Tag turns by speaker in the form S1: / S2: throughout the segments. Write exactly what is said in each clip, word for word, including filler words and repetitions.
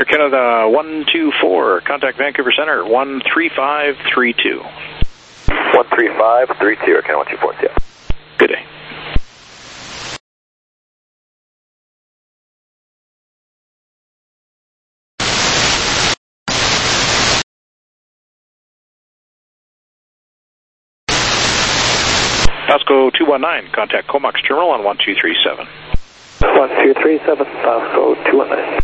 S1: Canada one two four, contact Vancouver Center, one three five three two.
S2: one three five three two, Air Canada one two four, yeah.
S1: Good day. Pasco two one nine, contact Comox Terminal on one two three seven.
S2: one two three seven, Pasco two one nine.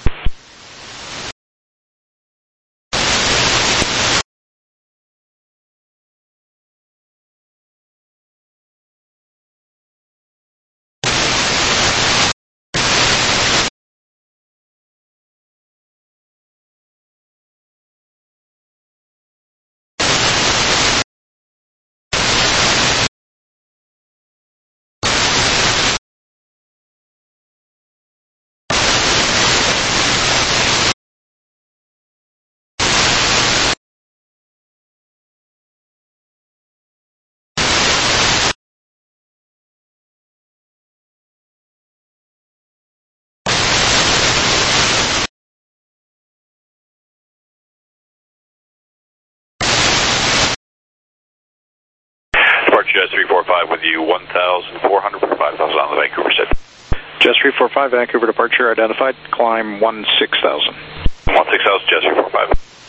S3: Jet three four five with you, one thousand four hundred for five thousand on the Vancouver set.
S1: Jet three four five, Vancouver departure identified, climb one six thousand.
S3: one six thousand, Jet three four five.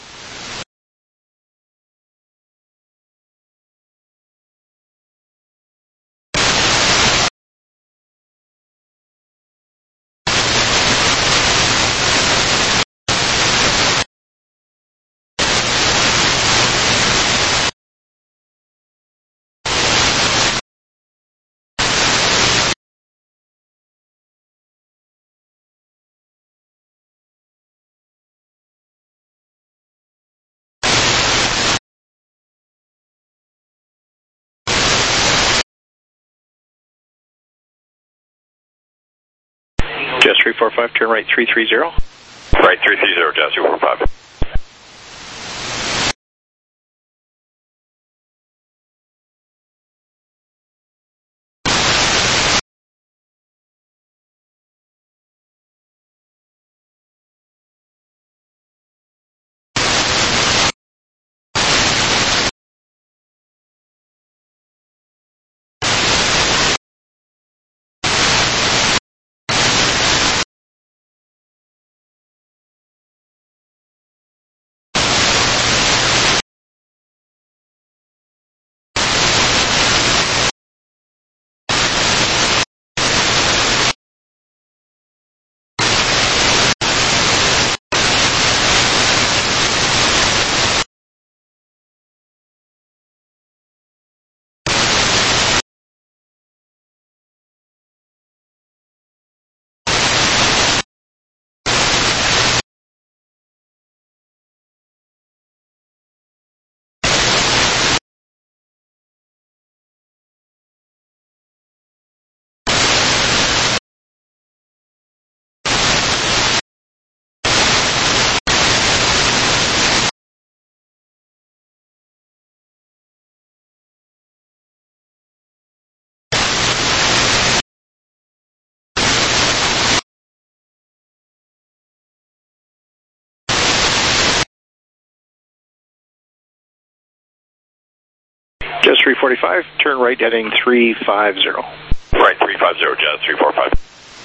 S1: Jet three four five, turn right three three zero.
S3: Right three three zero, Jet three four five.
S1: Jet three forty-five, turn right heading three five zero.
S3: Right three five zero, Jet three four five.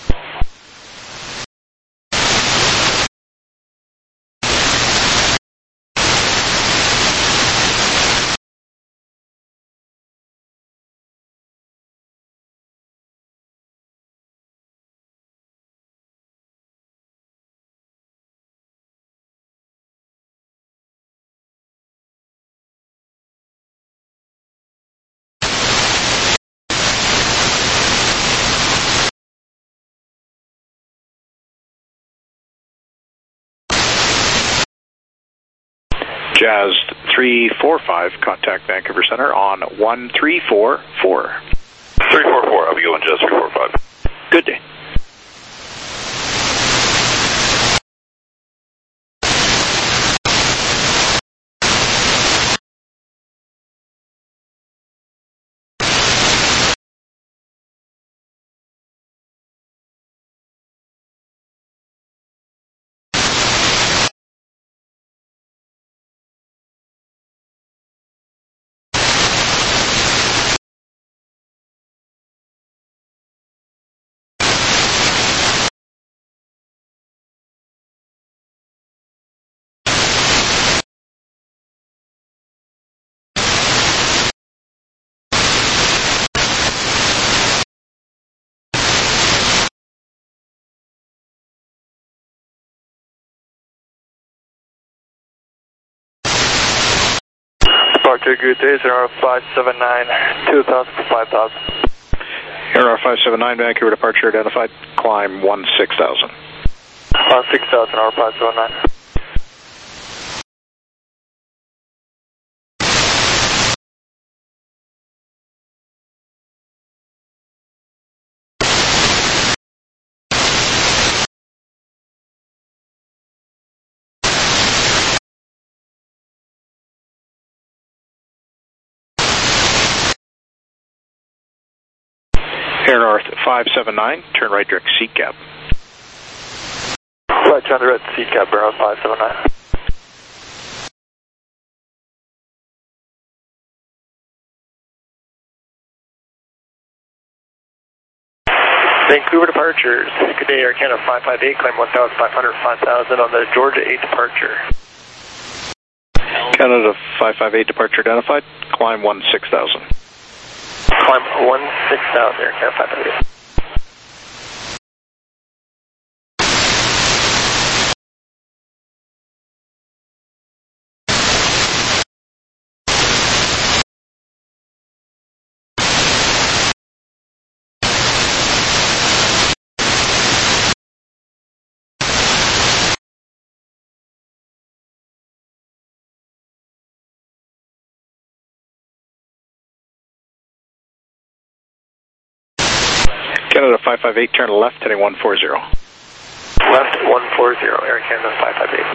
S1: Jazz three four five, contact Vancouver Center on one three four four.
S3: three four four, I'll be going Jazz three four five.
S1: Good day.
S2: Departure, good day, zero five seven nine, two thousand for five thousand.
S1: Air five seven nine, Vancouver departure identified, climb one six thousand.
S2: Uh, six thousand, R five seven nine.
S1: Air North five seven nine, turn right direct seat cap.
S2: Right, turn direct seat cap, Air North five seven nine. Vancouver departures. Good day, Air Canada five five eight, climb one thousand five hundred, five thousand on the Georgia eight departure.
S1: Canada five five eight departure identified, climb one six thousand.
S2: Climb one six thousand, Air Canada five five eight.
S1: Canada five five eight, turn left, heading one four zero.
S2: Left one four zero, Air Canada five five eight.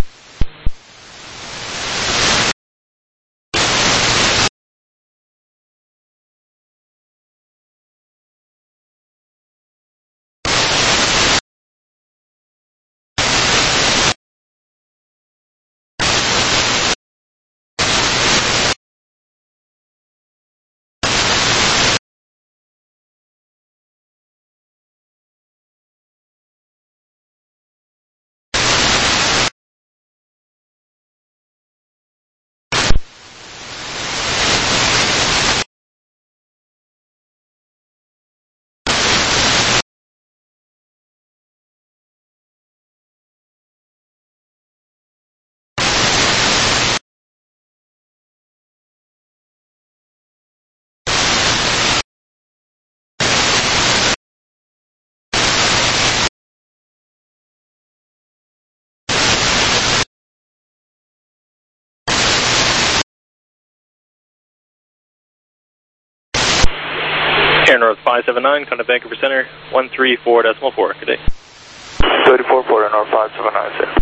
S4: Air North five seven nine, contact Vancouver Center, one three four decimal four. Good day.
S2: thirty-four Port, Air North five seven nine, sir.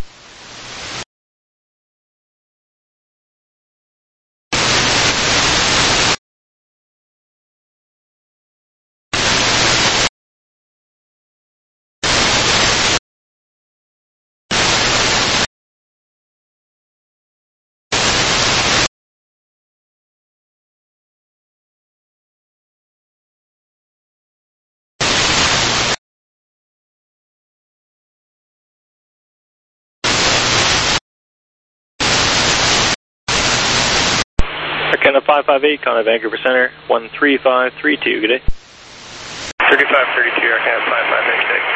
S4: Air Canada five five eight, contact Vancouver Center, one three five three two. Good day.
S2: thirty-five thirty-two, Air Canada five five eight, good day.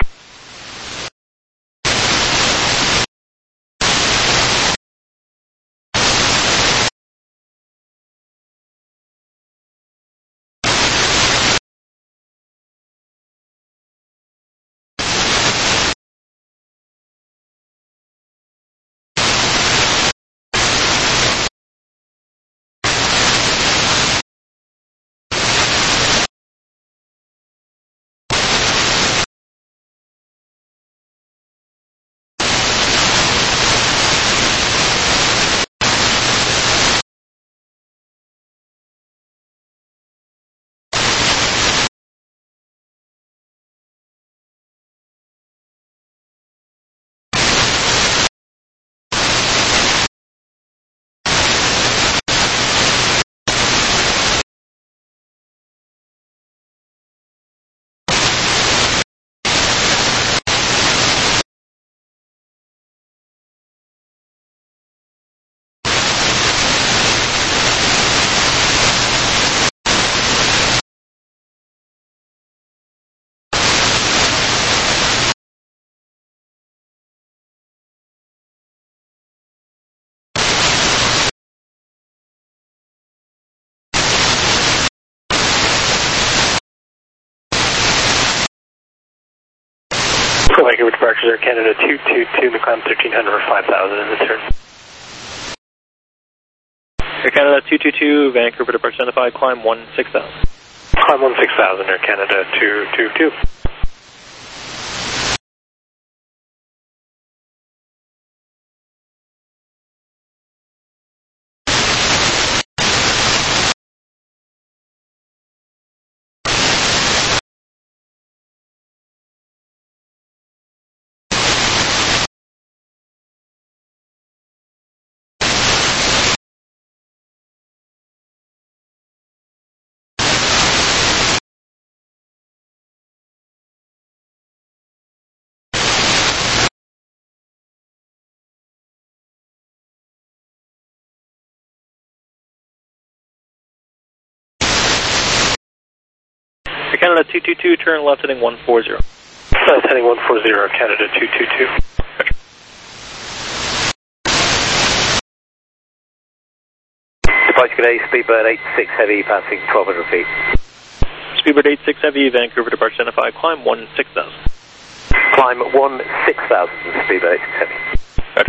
S2: Vancouver departures Air Canada two two two, McLeod thirteen hundred for five thousand in the turn.
S4: Air Canada two two two, Vancouver departure identified, climb one six thousand.
S2: Climb one six thousand, Air Canada two two two.
S4: Air Canada two two two, turn left heading one four zero.
S2: Left heading one four zero, Canada two two two.
S5: Departure today, Speedbird eight six Heavy, passing twelve hundred feet.
S4: Speedbird eight six Heavy, Vancouver departure identified, climb one six thousand.
S5: Climb one six thousand, Speedbird eight six Heavy.
S4: Roger.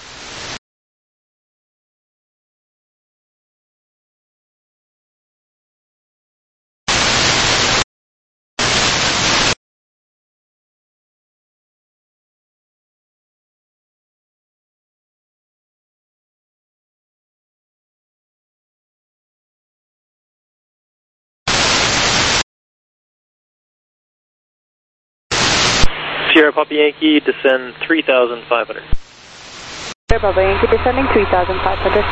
S4: Sierra Papa Yankee, descend three thousand five hundred.
S6: Sierra Papa Yankee, descending three thousand five hundred.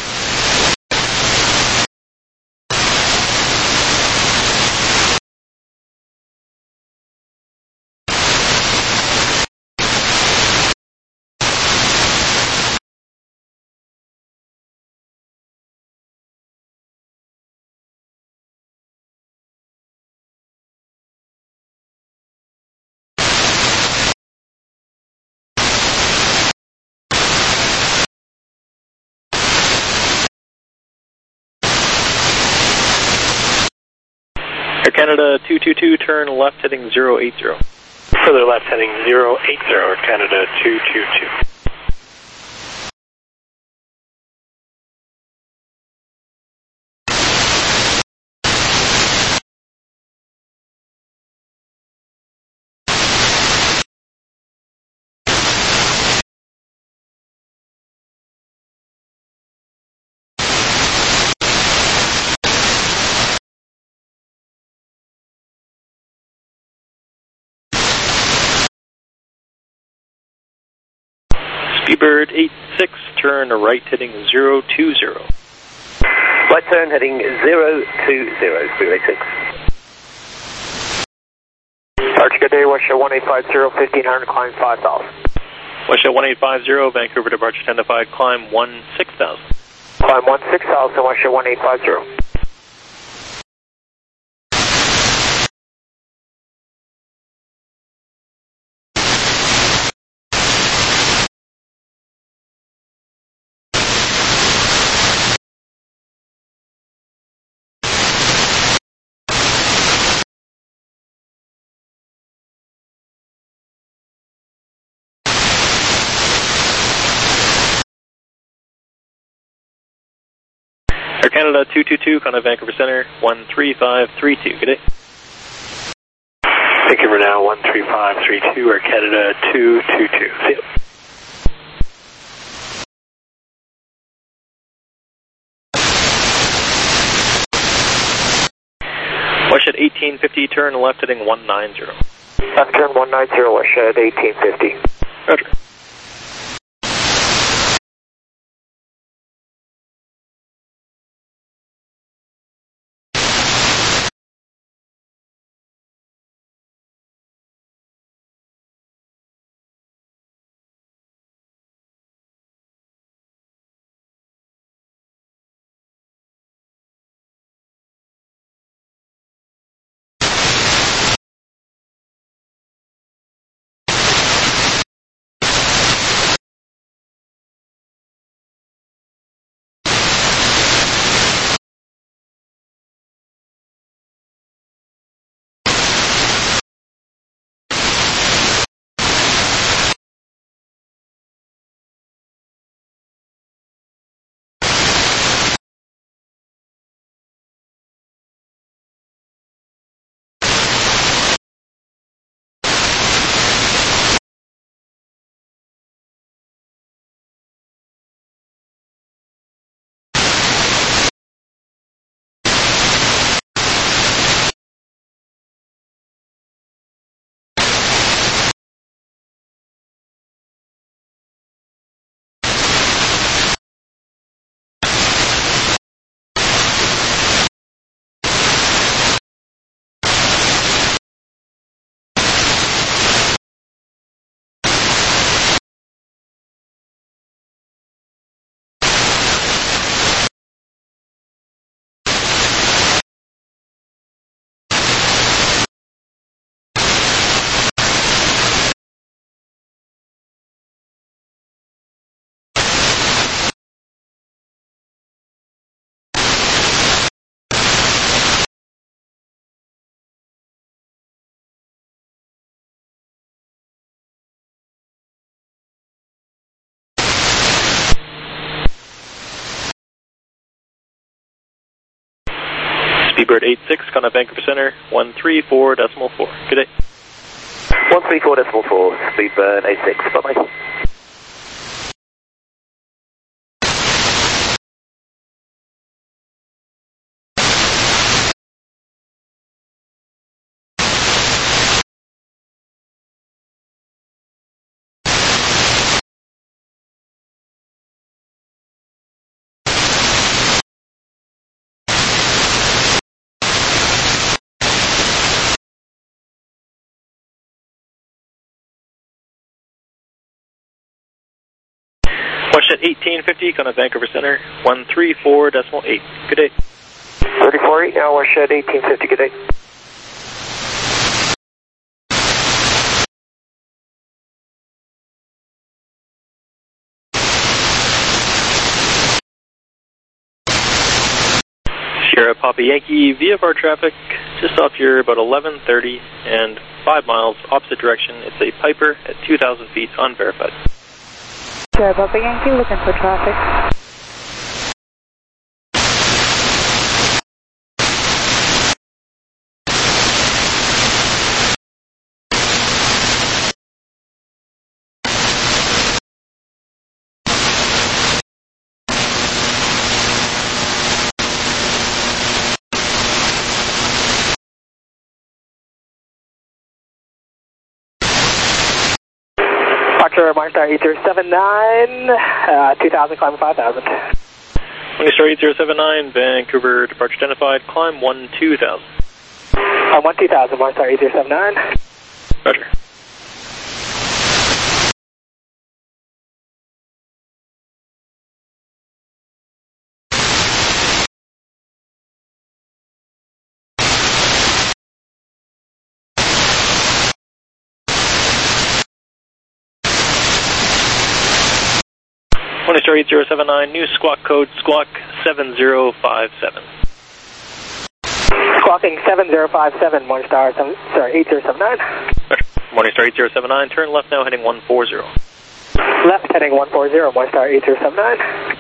S4: Air Canada two two two, turn left heading zero eight zero.
S2: Further left heading zero eight zero, Air Canada two two two.
S4: Speedbird eight six, turn right heading zero two zero.
S5: Right turn heading zero two zero, Speedbird eight six.
S2: Departure good day, West Shore one eight five zero, fifteen hundred, climb five thousand.
S4: West Shore one eight five zero, Vancouver departure identified, climb one six thousand.
S2: Climb one six thousand, West Shore one eight five zero.
S4: Air Canada two two two, contact Vancouver Center one three five three two. Good day.
S2: Vancouver now one three five three two, Air Canada two two two. See you.
S4: West at eighteen fifty, turn left heading one nine zero.
S2: Left turn one nine zero, West at eighteen fifty.
S4: Roger. Bluebird eight six, contact Vancouver Center, one three four decimal four. Good day.
S5: one three four decimal four, Bluebird eight six, bye-bye.
S4: Watchnet eighteen fifty, contact Vancouver Center, one three four decimal eight. Good day.
S2: thirty-four eight, now Watchnet eighteen fifty, good day.
S4: Sierra Papa Yankee, V F R traffic, just off here about eleven thirty and five miles opposite direction. It's a Piper at two thousand feet, unverified.
S6: Sierra Papa Yankee, looking for traffic.
S2: Departure Morningstar eight zero seven nine, uh, two thousand, climb five thousand.
S4: Morningstar eight zero seven nine, Vancouver departure identified, climb one two thousand.
S2: Uh, one two thousand, Morningstar eight zero seven nine.
S4: Roger. Morningstar eight zero seven nine, new squawk code squawk seven zero five seven.
S2: Squawking seven zero five seven, Morningstar seven, sorry, eight zero seven nine.
S4: Morningstar eight zero seven nine, turn left now heading one four zero.
S2: Left heading one four zero, Morningstar eight zero seven nine.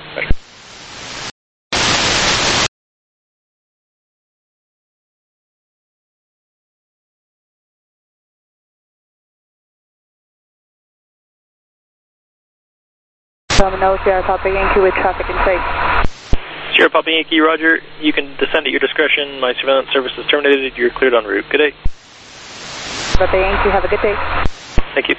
S6: Terminal Sierra Papa Yankee with traffic in sight.
S4: Sierra Papa Yankee, roger. You can descend at your discretion. My surveillance service is terminated. You're cleared en route. Good day.
S6: Papa Yankee, have a good day.
S4: Thank you.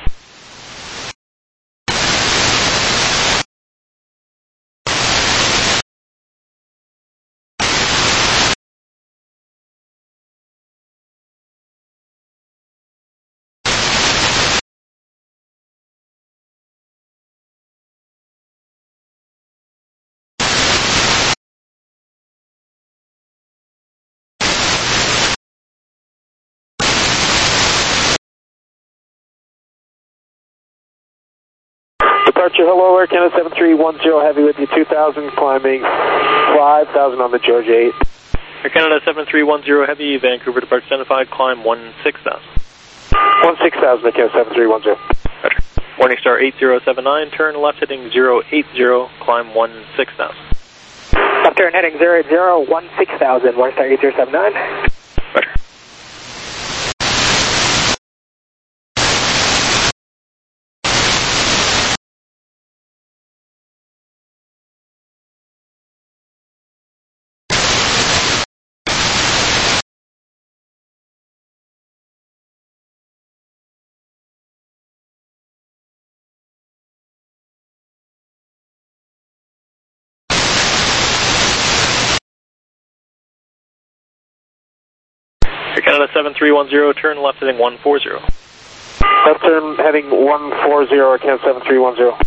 S2: Departure, hello, Air Canada seven three one zero, heavy with you, two thousand, climbing five thousand on the Georgia eight.
S4: Air Canada seven three one zero heavy, Vancouver departure identified, climb one six thousand.
S2: one six thousand, Air Canada seven three one zero.
S4: Roger. Morningstar eight zero seven nine, turn left heading zero eight zero, climb one six thousand.
S2: Left turn heading zero eight zero, one six thousand, Morningstar eight zero seven nine.
S4: Roger. Air Canada seven three one zero, turn left heading one four zero.
S2: Left turn heading one four zero, Air Canada seven three one zero.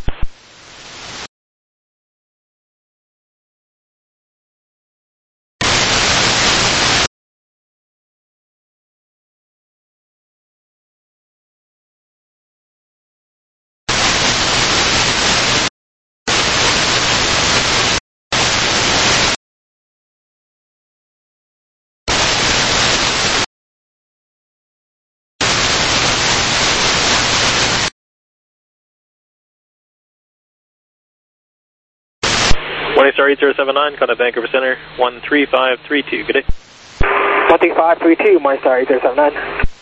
S4: Morningstar eight zero seven nine, contact Vancouver Center, one three five three two. Good day.
S2: three five three two, Mindstar eight zero seven nine.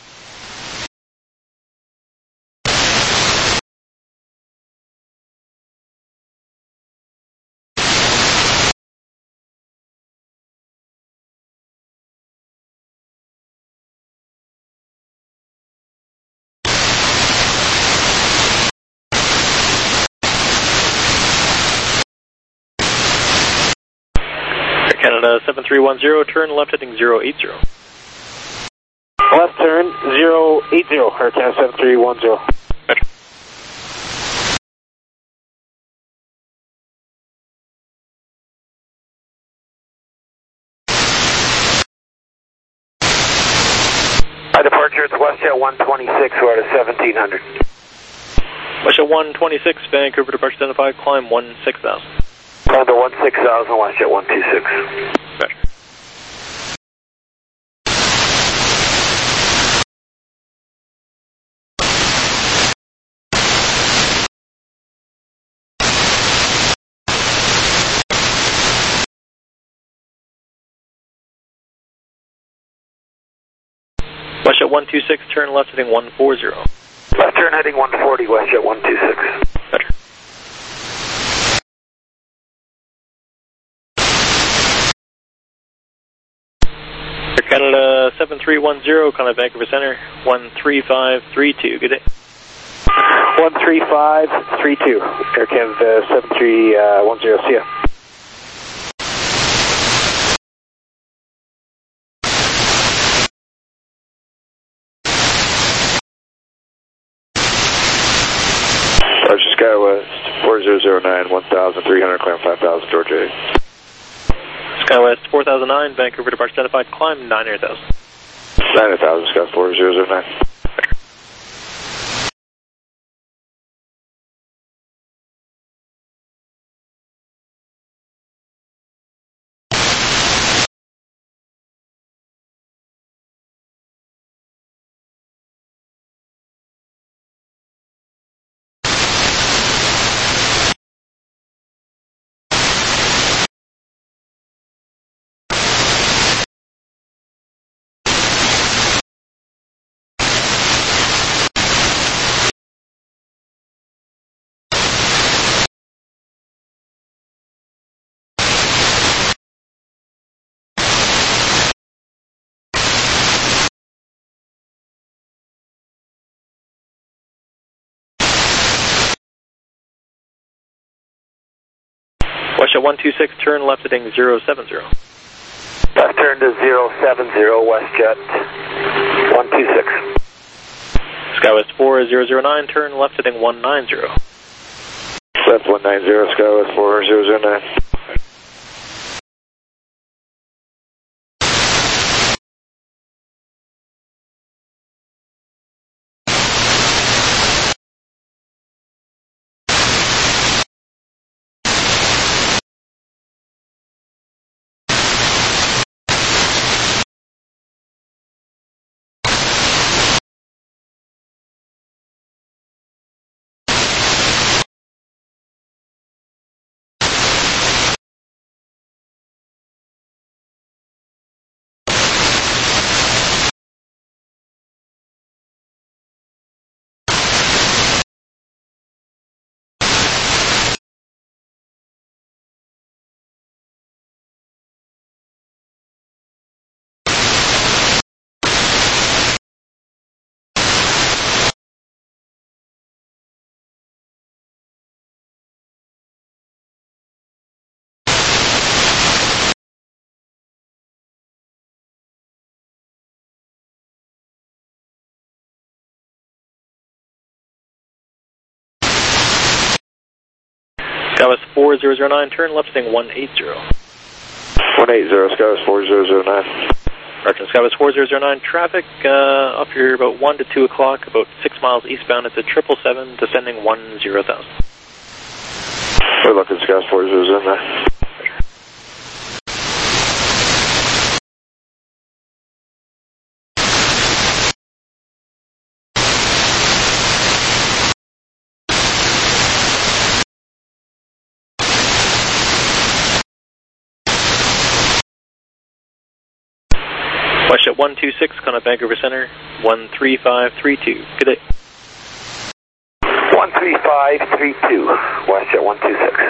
S4: Canada seven three one zero, turn left heading zero eight zero.
S2: Left turn zero eight zero, Air Canada seven three one zero.
S4: Roger.
S5: High departure, it's WestJet one twenty-six, we're at a seventeen hundred.
S4: WestJet one twenty-six, Vancouver departure identified, climb one six thousand.
S5: Climb to one six thousand, WestJet one twenty-six.
S4: Roger. WestJet one two six, turn left heading one four zero.
S5: Left turn heading one forty, WestJet one two six.
S4: Roger. Air Canada seven three one zero, Contact Vancouver Center, one three five three two, good day.
S2: one three five three two, Air Canada seven three one zero, see ya.
S7: Archer SkyWest four zero zero nine, one thousand three hundred, climb five thousand, Georgia eight.
S4: SkyWest four thousand nine, Vancouver departure identified, climb nine hundred thousand.
S7: nine hundred thousand, Sky four zero zero nine.
S4: WestJet one two six, turn left heading zero seven zero.
S5: Left turn to zero seven zero, WestJet one two six.
S4: SkyWest four zero zero nine, turn left heading one nine zero.
S7: Left one nine zero, SkyWest four zero zero nine.
S4: SkyWest four zero zero nine, turn left heading one eight zero.
S7: one eight zero, SkyWest four zero zero nine.
S4: Correction, SkyWest four zero zero nine, traffic uh, up here about one to two o'clock, about six miles eastbound. It's a triple seven, descending one zero thousand.
S7: We're looking SkyWest four zero zero nine.
S4: WestJet one two six, contact Vancouver Center, one three five three two. Good day.
S5: one three five three two, WestJet one two six.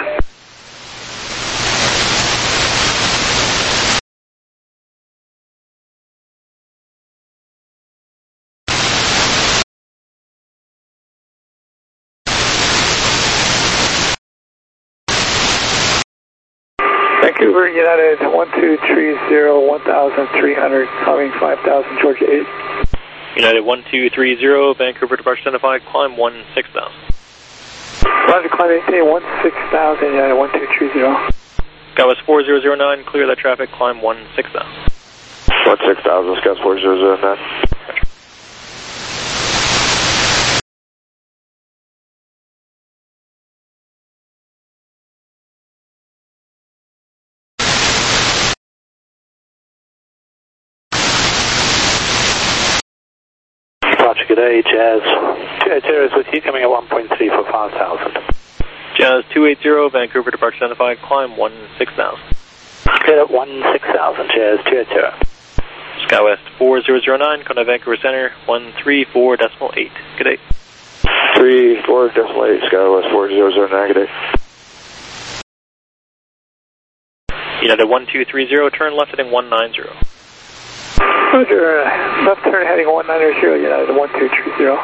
S8: Vancouver United one two three zero, one thousand three hundred, climbing five thousand, Georgia eight.
S4: United one two three zero, Vancouver departure identified, climb one six thousand.
S8: Roger, climb maintain one six thousand, United one two three zero.
S4: Skywest four zero zero nine, clear that traffic, climb one six thousand.
S7: one six thousand, Skywest four zero zero nine.
S5: Good day, Jazz two eighty is with you, coming at one point three for five thousand.
S4: Jazz two eighty, Vancouver departure identified, climb one six thousand.
S5: Clear at one six thousand, Jazz two eighty.
S4: Skywest four zero zero nine, contact Vancouver Center, one three four decimal eight. Good day.
S7: three four decimal eight, Skywest four zero zero nine, good day.
S4: United one two three zero, turn left heading one nine zero.
S8: Roger, uh, left turn heading one nine zero, United one two three zero.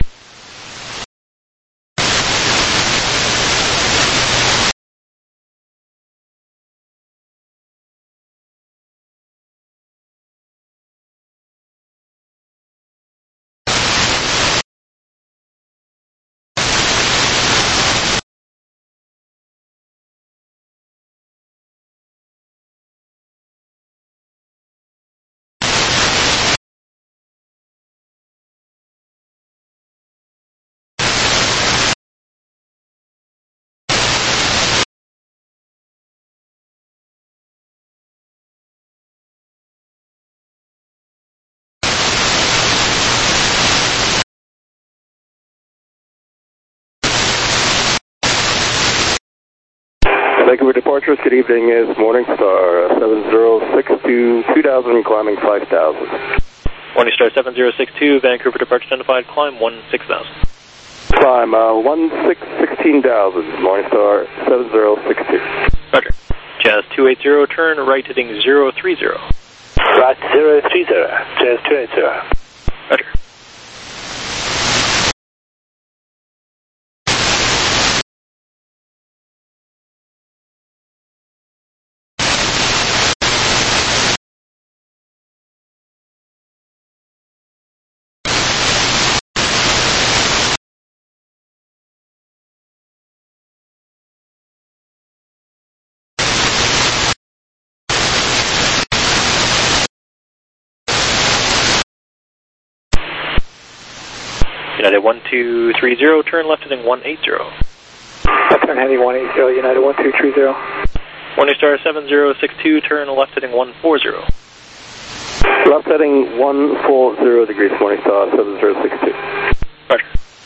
S7: Vancouver departures, good evening, is Morningstar seven zero six two, two thousand, climbing five thousand.
S4: Morningstar seven zero six two, Vancouver departure identified, climb one six thousand.
S7: Climb uh, one six sixteen thousand, Morningstar seven zero six two.
S4: Roger. Jazz two eighty, turn right heading zero three zero.
S5: Right zero three zero, Jazz two eighty.
S4: Roger. United one two three zero, turn left heading one eight zero.
S8: Left turn heading one eight zero, United one two three zero.
S4: Morningstar seven zero six two, turn left heading one four zero.
S7: Left heading one four zero degrees, Morningstar seven zero six two.
S4: Roger.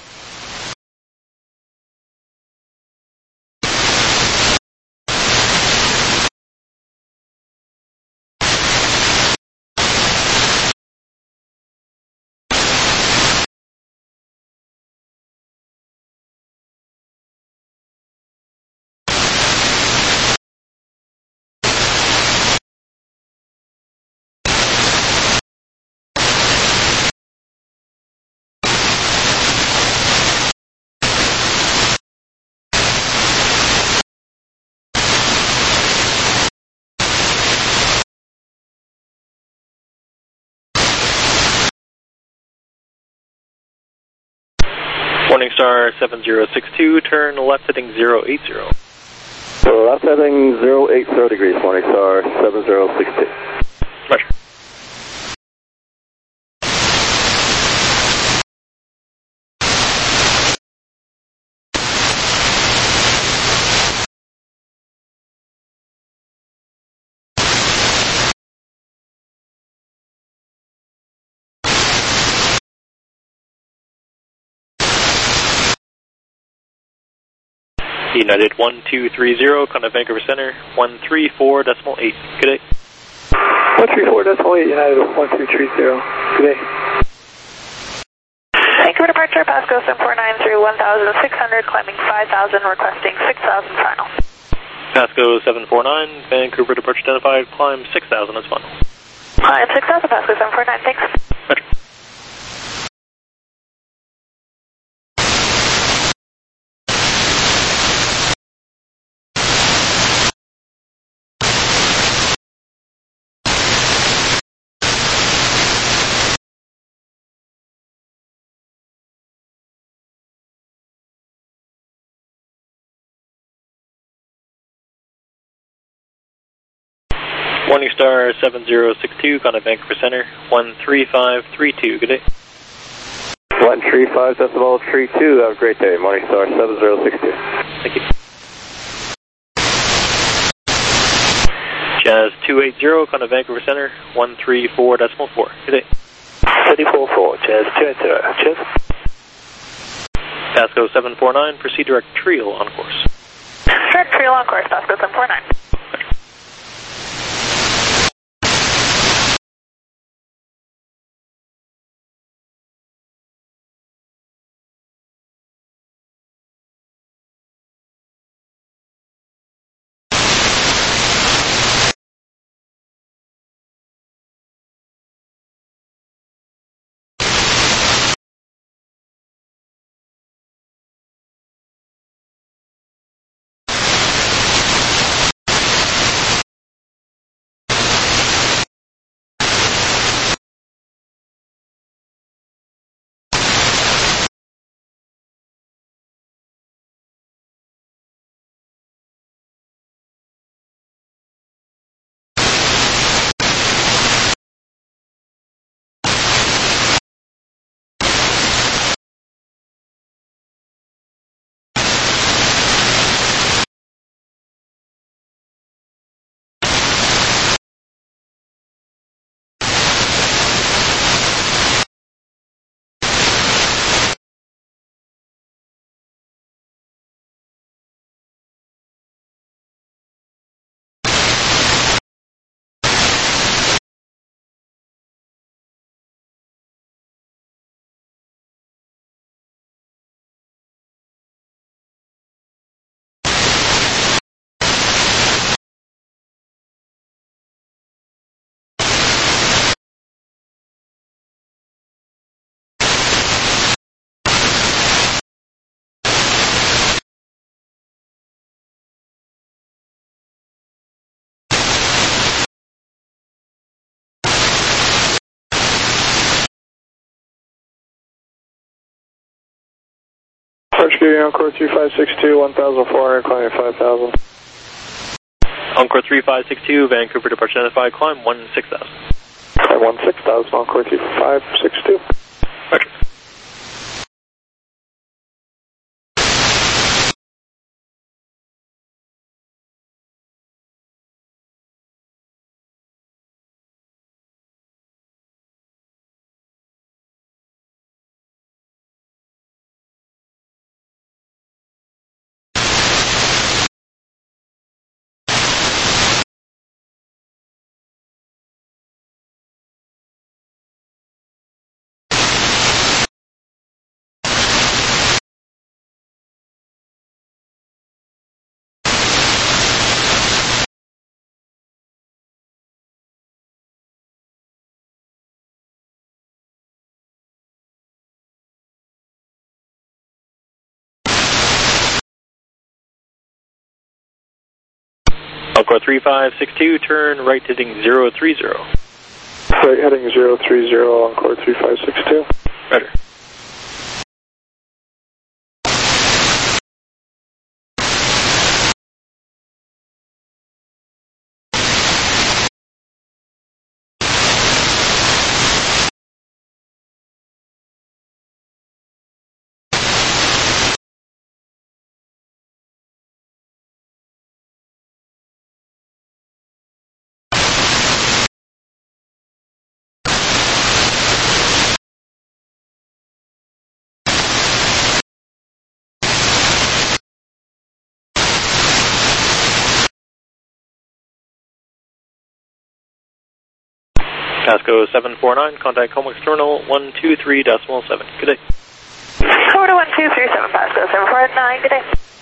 S4: Morningstar seven zero six two, turn left heading zero eight zero.
S7: So left heading zero eight zero degrees, Morningstar seven zero six two.
S4: Roger. United one two three zero, contact Vancouver Center, one three four decimal eight. Good day.
S8: one three four decimal eight, United one two three zero. Good day.
S6: Vancouver departure, Pasco seven four nine through one thousand six hundred, climbing five thousand, requesting six thousand final.
S4: Pasco seven four nine, Vancouver departure identified, climb six thousand, that's final.
S6: Climb six thousand, Pasco seven four nine, thanks.
S4: Roger. Morning Star seven zero six two, contact Vancouver Center, one three five three two, good day.
S7: one three five decimal three two, have a great day. Morning Star seven zero six two.
S4: Thank you. Jazz two eight zero, contact Vancouver Center, one three four decimal four, good day.
S2: three four four, Jazz two eight zero, cheers.
S4: Pasco seven four nine, proceed direct Triel on course.
S6: Direct Triel on course, Pasco seven four nine.
S8: Departure Encore three five six two, one thousand four hundred, climbing five thousand.
S4: Encore three five six two, Vancouver departure identified, climb one six thousand.
S8: Climb one six thousand, Encore three five six two.
S4: Roger. Encore three five six two, turn right heading zero three zero.
S8: Right heading zero three zero, Encore three five six two.
S4: Roger. Pasco seven four nine, contact Comex Terminal one two three decimal seven. Good day.
S6: Coda one two three seven Pasco seven four nine, good day.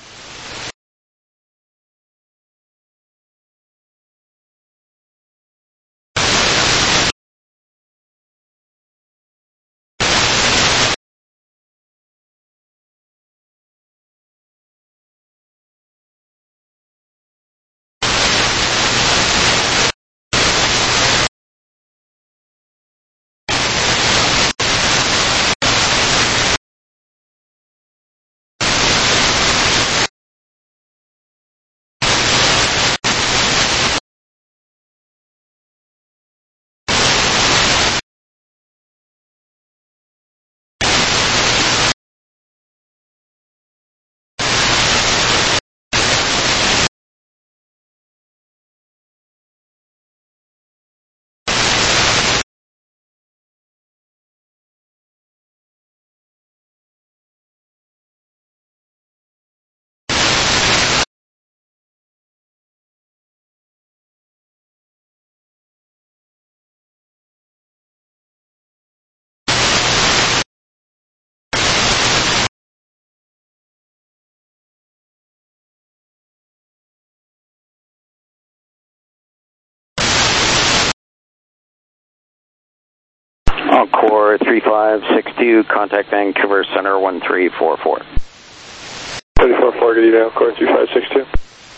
S7: Encore three five six two, contact Vancouver Center one three four four.
S5: three four four, good evening, Encore three five six two.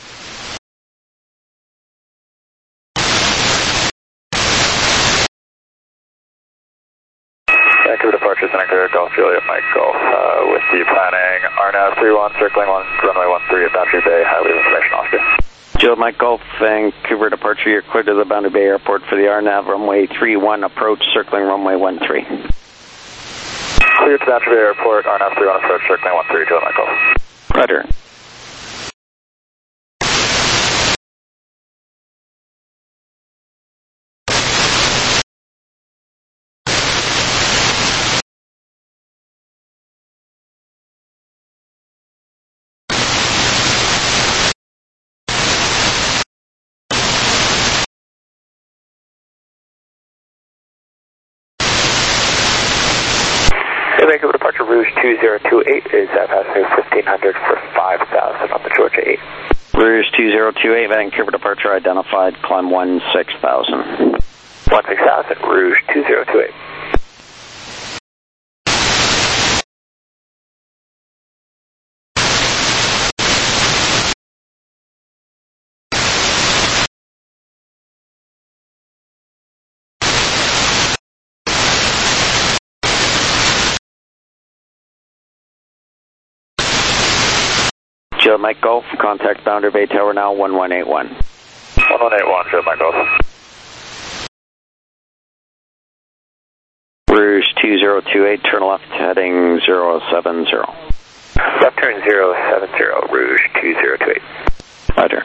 S5: Vancouver departure, Center Golf Juliet Mike Golf, uh, with the planning R N A V three one, circling one, runway one three at Boundary Bay, highway information Oscar.
S7: Juliet Mike Golf, Vancouver departure, you're clear to the Boundary Bay Airport for the R N A V runway three one, approach, circling runway one three.
S5: Clear to Boundary Bay Airport, R N A V three one, approach, circling one three, Juliet Mike Golf.
S7: Roger.
S5: Vancouver departure, Rouge two zero two eight is at passing fifteen hundred for five thousand on the Georgia eight.
S7: Rouge two zero two eight, Vancouver departure identified, climb one six thousand.
S5: one six thousand, Rouge two zero two eight.
S7: Juliet Mike Golf, contact Boundary Bay Tower now one one eight one.
S5: one one eight one, Juliet Mike Golf.
S7: Rouge two zero two eight, turn left heading zero seven zero.
S5: Left turn zero seven zero, Rouge two zero two eight.
S7: Roger.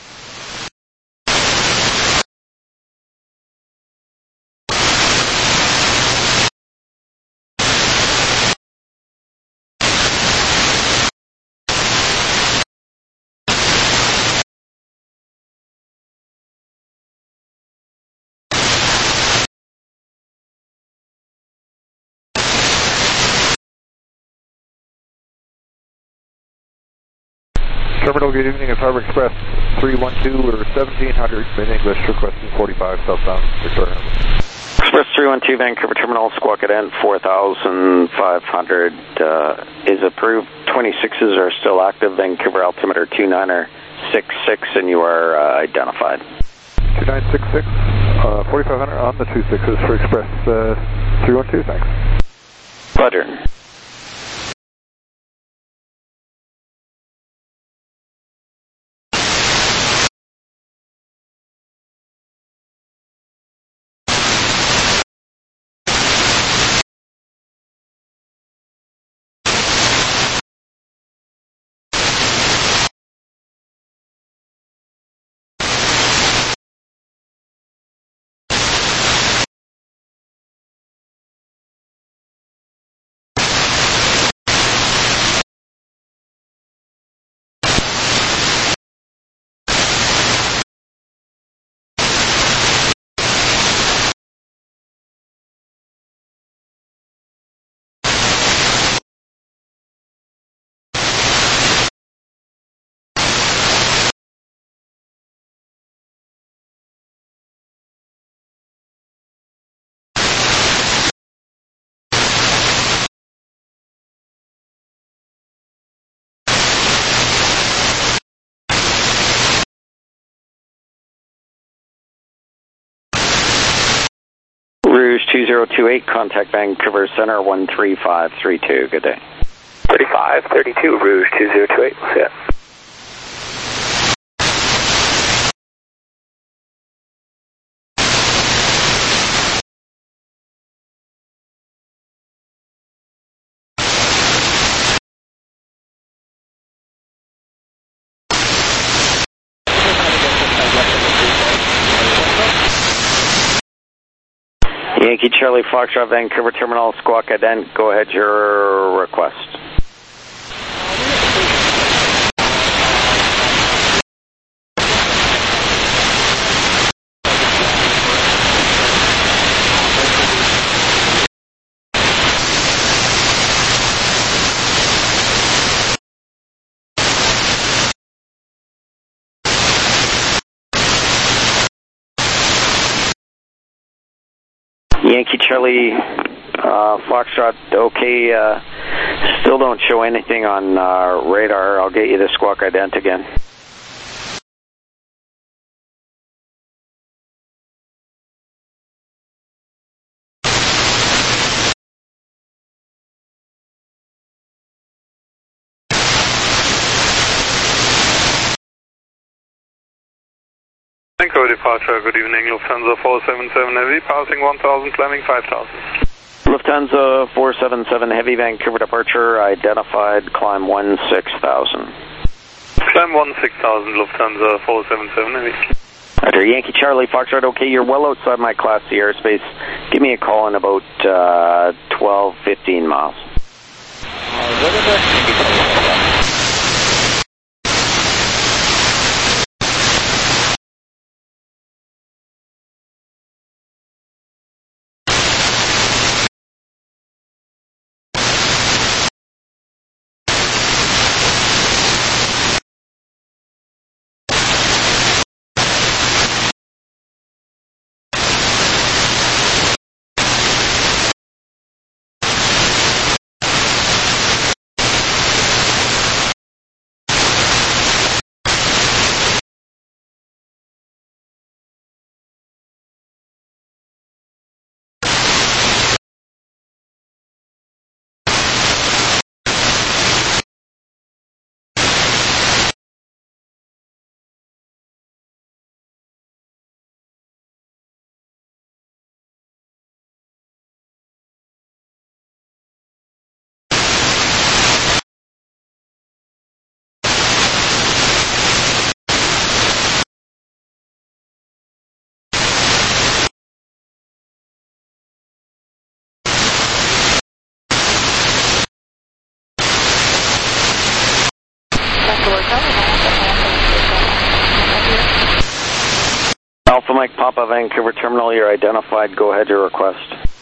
S9: Terminal, good evening, it's Harbor Express three one two or seventeen hundred, in English, requesting forty-five southbound Victoria.
S7: Express three one two, Vancouver Terminal, squawk at end four thousand five hundred uh, is approved. twenty-sixes are still active, Vancouver altimeter two nine six six, and you are uh, identified.
S9: two nine six six, uh, forty-five hundred on the two sixes for Express uh, three one two, thanks.
S7: Roger. two zero two eight, contact Vancouver Center one three five three two. Good day.
S2: thirty-five thirty-two, Rouge two zero two eight. We'll see ya.
S7: Yankee Charlie Foxtrot, Vancouver Terminal, Squawk Ident, go ahead, your request. Yankee Charlie uh, Foxtrot, okay, uh, still don't show anything on uh, radar. I'll get you the Squawk Ident again.
S10: Vancouver departure, good evening, Lufthansa four seven seven Heavy, passing one thousand, climbing five thousand.
S7: Lufthansa four seven seven Heavy, Vancouver departure, identified, climb one six thousand.
S10: Climb one six thousand, Lufthansa four seven seven Heavy.
S7: Roger, Yankee Charlie Foxtrot, okay, you're well outside my Class C airspace. Give me a call in about uh, twelve, fifteen miles. Alpha Mike Papa, Vancouver Terminal, you're identified. Go ahead, your request.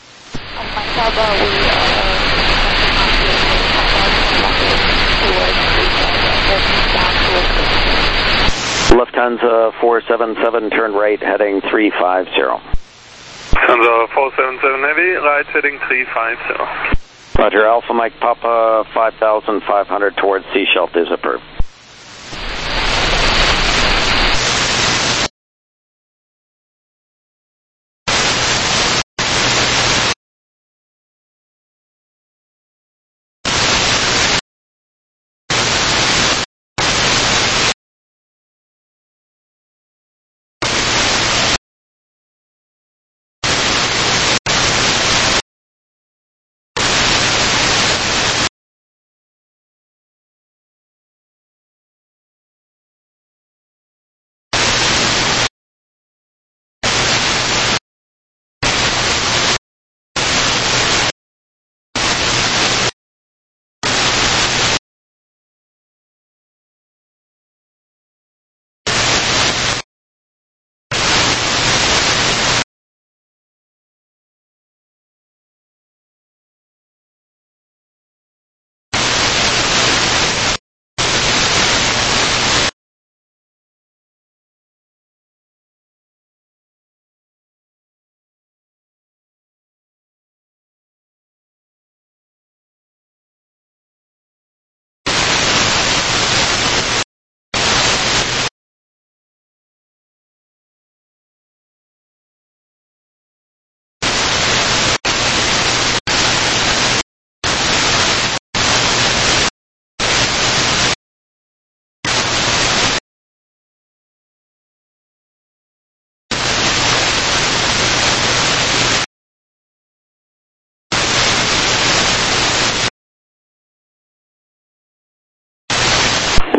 S7: Lufthansa four seven seven, turn right, heading three five zero.
S10: Lufthansa four seven seven Heavy, right, heading three five zero.
S7: Roger, Alpha Mike Papa, five thousand five hundred towards Seashell is approved.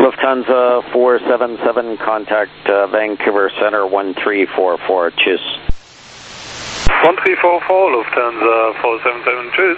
S7: Lufthansa four seven seven, contact uh, Vancouver Center one three four four, tschüss.
S10: one three four four, Lufthansa four seven seven, tschüss.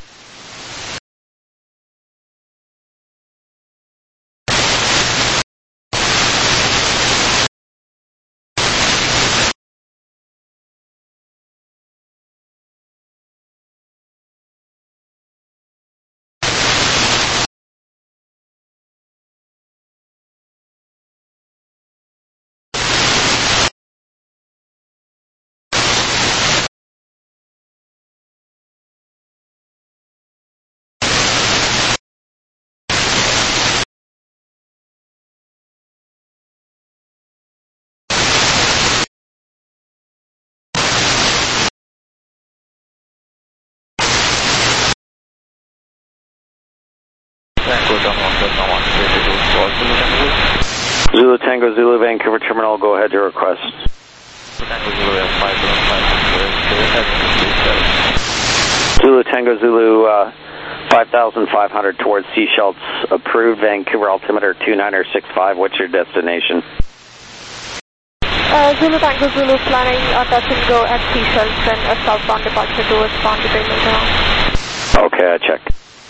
S7: Zulu Tango Zulu, Vancouver Terminal, go ahead to request. Zulu Tango Zulu, uh, five thousand five hundred towards Seychelles, approved, Vancouver altimeter two nine six five, what's your destination?
S6: Uh, Zulu Tango Zulu, planning a touch and go at Seychelles and a southbound departure to respond to later on.
S7: Okay, I checked.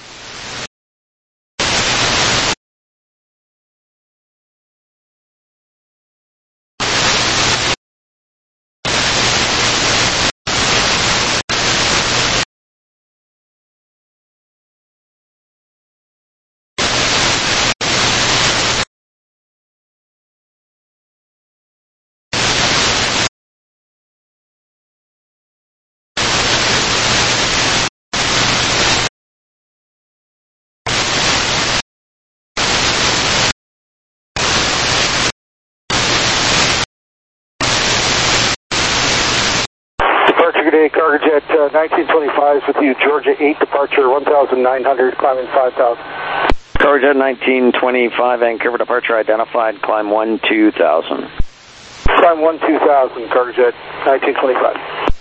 S11: Today, Cargojet uh, nineteen twenty-five with you, Georgia eight, departure one thousand nine hundred, climbing five thousand.
S7: Cargojet nineteen twenty-five, Vancouver departure identified, climb one two thousand.
S11: Climb one two thousand, Cargojet nineteen twenty-five.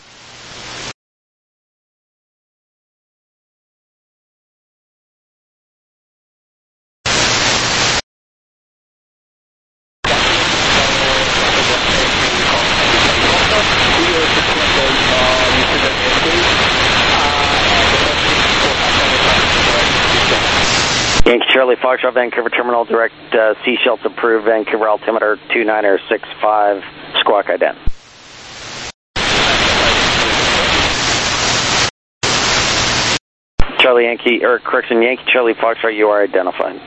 S7: Yankee Charlie Foxtrot, Vancouver Terminal, direct uh, Seychelles approved, Vancouver altimeter two nine six five, squawk ident. Charlie Yankee, or correction, Yankee Charlie Foxtrot, you are identified.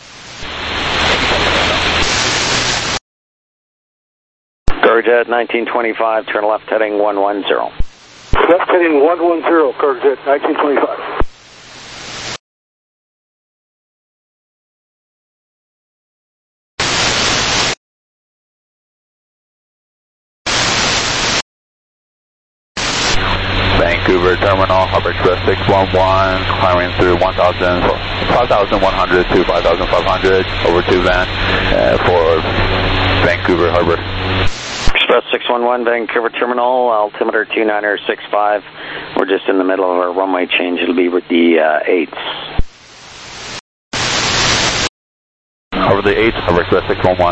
S7: Cargojet nineteen twenty-five, turn left heading one one zero.
S11: Left heading one one zero, Cargojet nineteen twenty-five.
S5: Vancouver Terminal, Harbor Express six one one, climbing through one thousand, five thousand one hundred to five thousand five hundred, over to Van uh, for Vancouver Harbor.
S7: Express six one one, Vancouver Terminal, altimeter two nine six five. We're just in the middle of our runway change. It'll be with the uh, eights.
S5: Over the eights, Harbor Express six one one.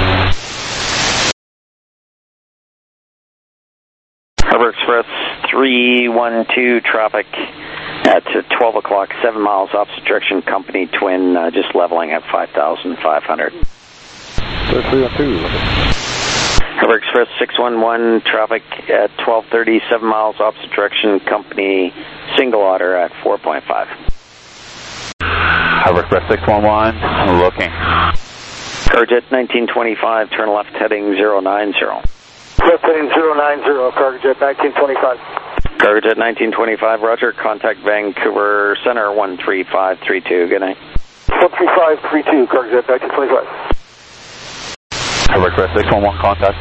S7: Harbor Express three one two, traffic at twelve o'clock, seven miles opposite direction, company twin, uh, just leveling at five thousand five hundred.
S9: three one two.
S7: Harbor Express six one one, traffic at twelve thirty, seven miles opposite direction, company single otter at four point five.
S5: Harbor Express six one one, looking.
S7: Cargojet nineteen twenty-five, turn left heading zero nine zero.
S11: Left heading zero nine zero, Cargojet nineteen twenty-five.
S7: Cargojet nineteen twenty-five, roger, contact Vancouver Center one three five three two, good night.
S11: one three five three two, Cargojet nineteen twenty-five.
S5: Harbor Express six one one, contact.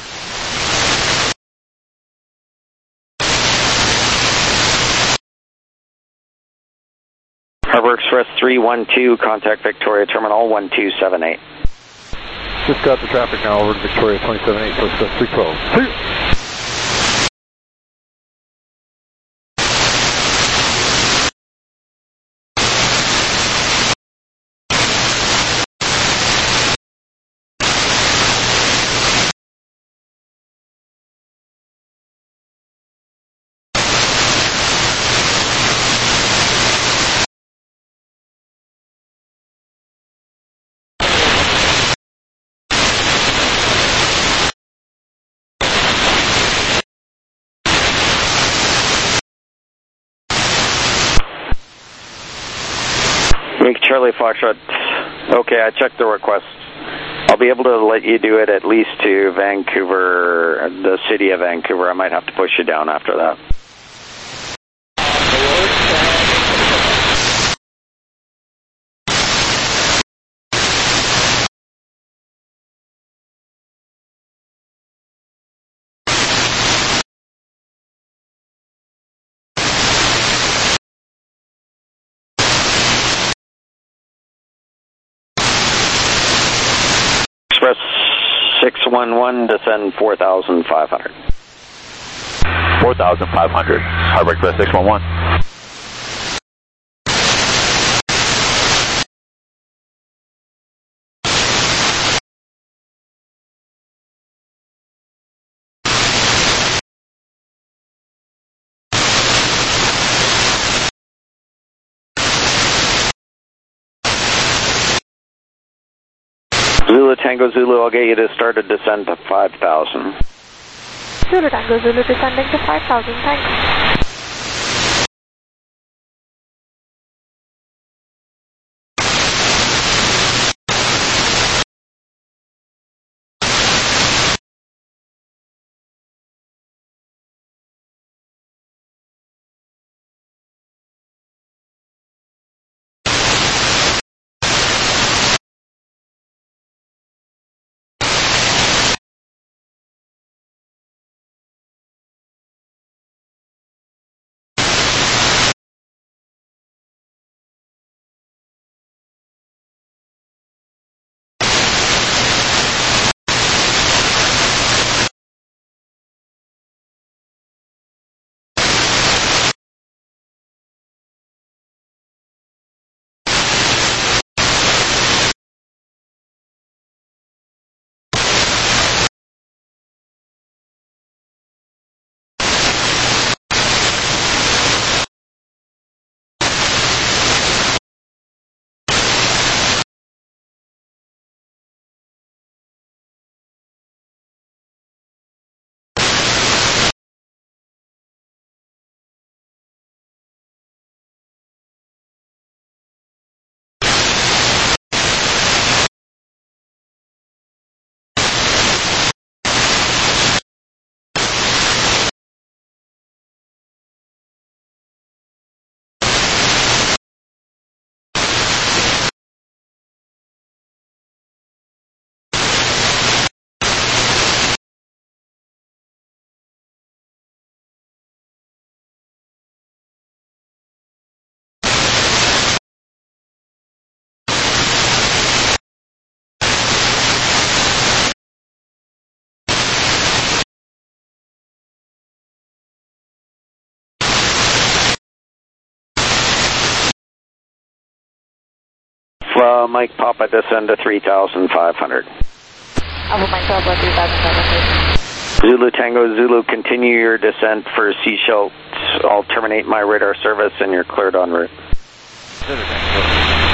S7: Harbor Express three one two, contact Victoria Terminal one two seven eight.
S9: Just got the traffic now over to Victoria twenty-seven eight, so Express three twelve.
S7: Yankee Charlie Foxtrot. Okay, I checked the request. I'll be able to let you do it at least to Vancouver, the city of Vancouver. I might have to push you down after that. Express six one one, descend four thousand five hundred.
S5: four thousand five hundred, Harbor Express six one one.
S7: Zulu Tango Zulu, I'll get you to start a descent to five thousand.
S6: Zulu Tango Zulu descending to five thousand, thanks.
S7: Uh, Mike Papa, descend to three thousand five hundred.
S6: Alpha Mike Papa, three thousand five hundred.
S7: Zulu Tango Zulu, continue your descent for Seashell. I'll terminate my radar service and you're cleared en route.
S9: Zulu Tango.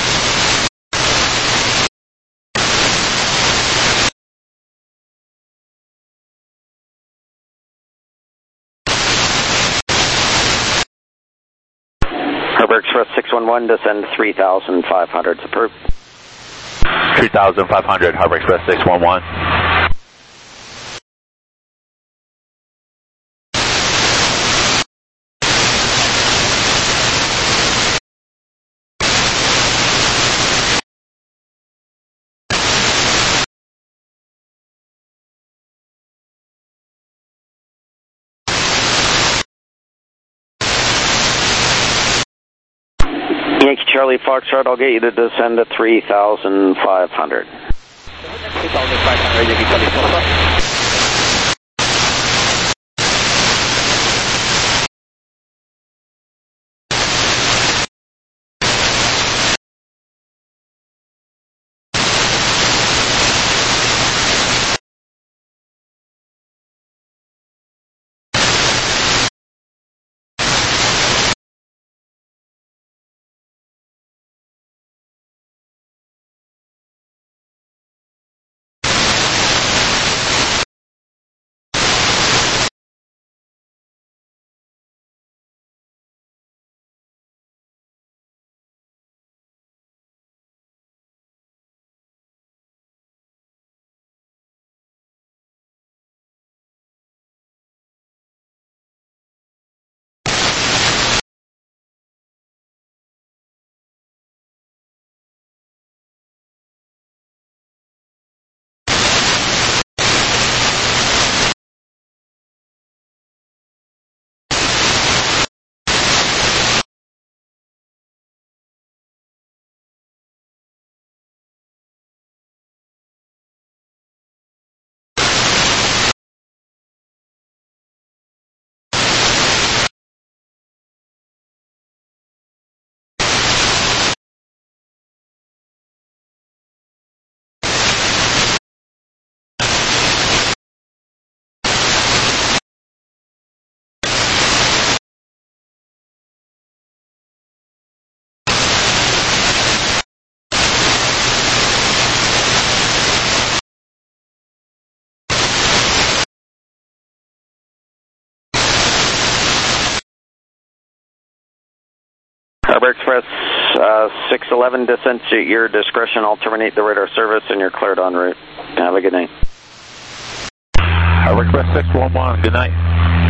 S7: Harbor Express six one one, descend three thousand five hundred. Approved.
S5: three thousand five hundred, Harbor Express six one one.
S7: Yankee Charlie Foxtrot, I'll get you to descend to three thousand five hundred.
S5: three thousand five hundred, Yankee Charlie Foxtrot.
S7: Express uh, six eleven, descent at your discretion. I'll terminate the radar service and you're cleared en route. Have a good night.
S5: Harbor Express six one one, good night.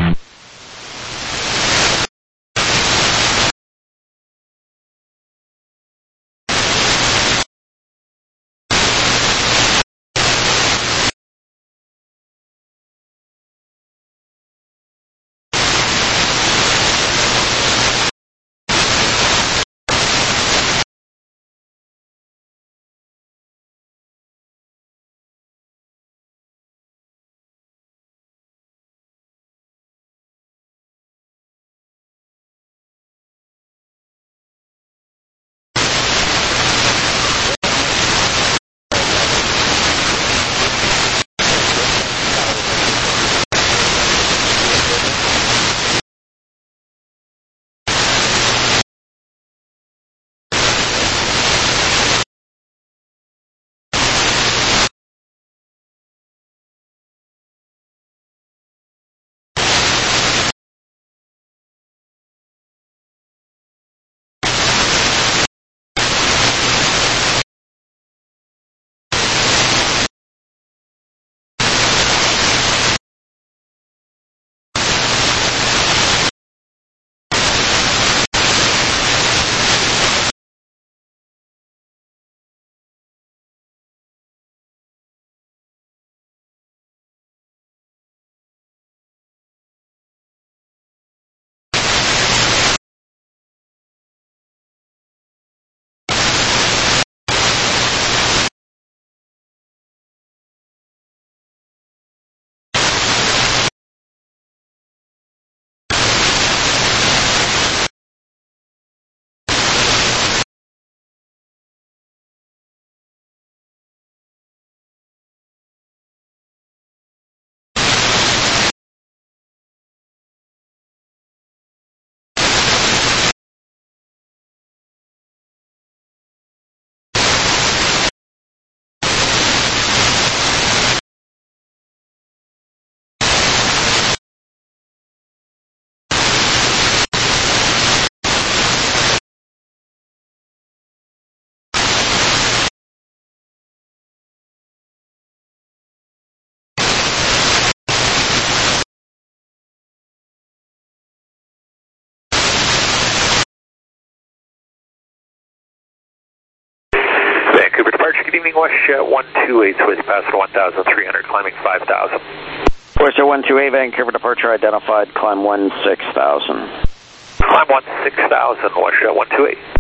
S2: Vancouver departure, good evening, WestJet one two eight, Swiss passenger one thousand three hundred, climbing five thousand.
S7: WestJet one two eight, Vancouver departure identified, climb one six thousand.
S2: Climb one six thousand, WestJet one two eight.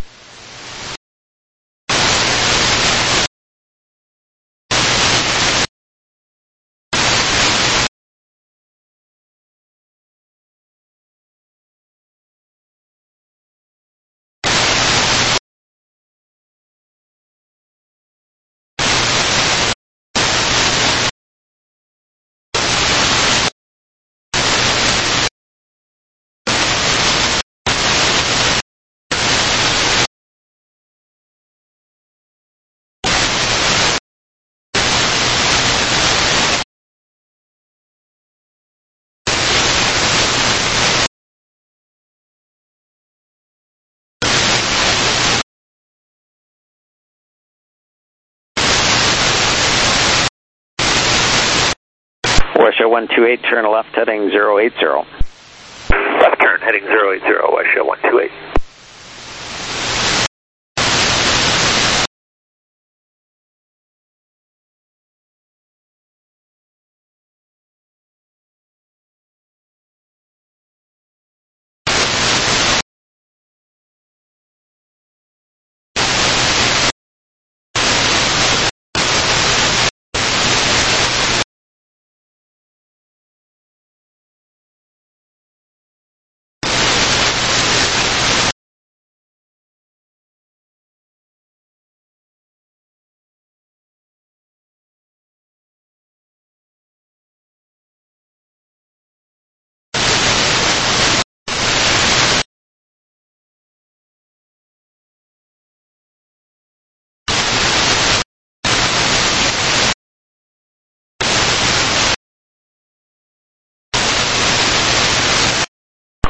S7: WestJet one two eight, turn left heading zero eight zero.
S2: Left turn heading zero eight zero, WestJet one two eight.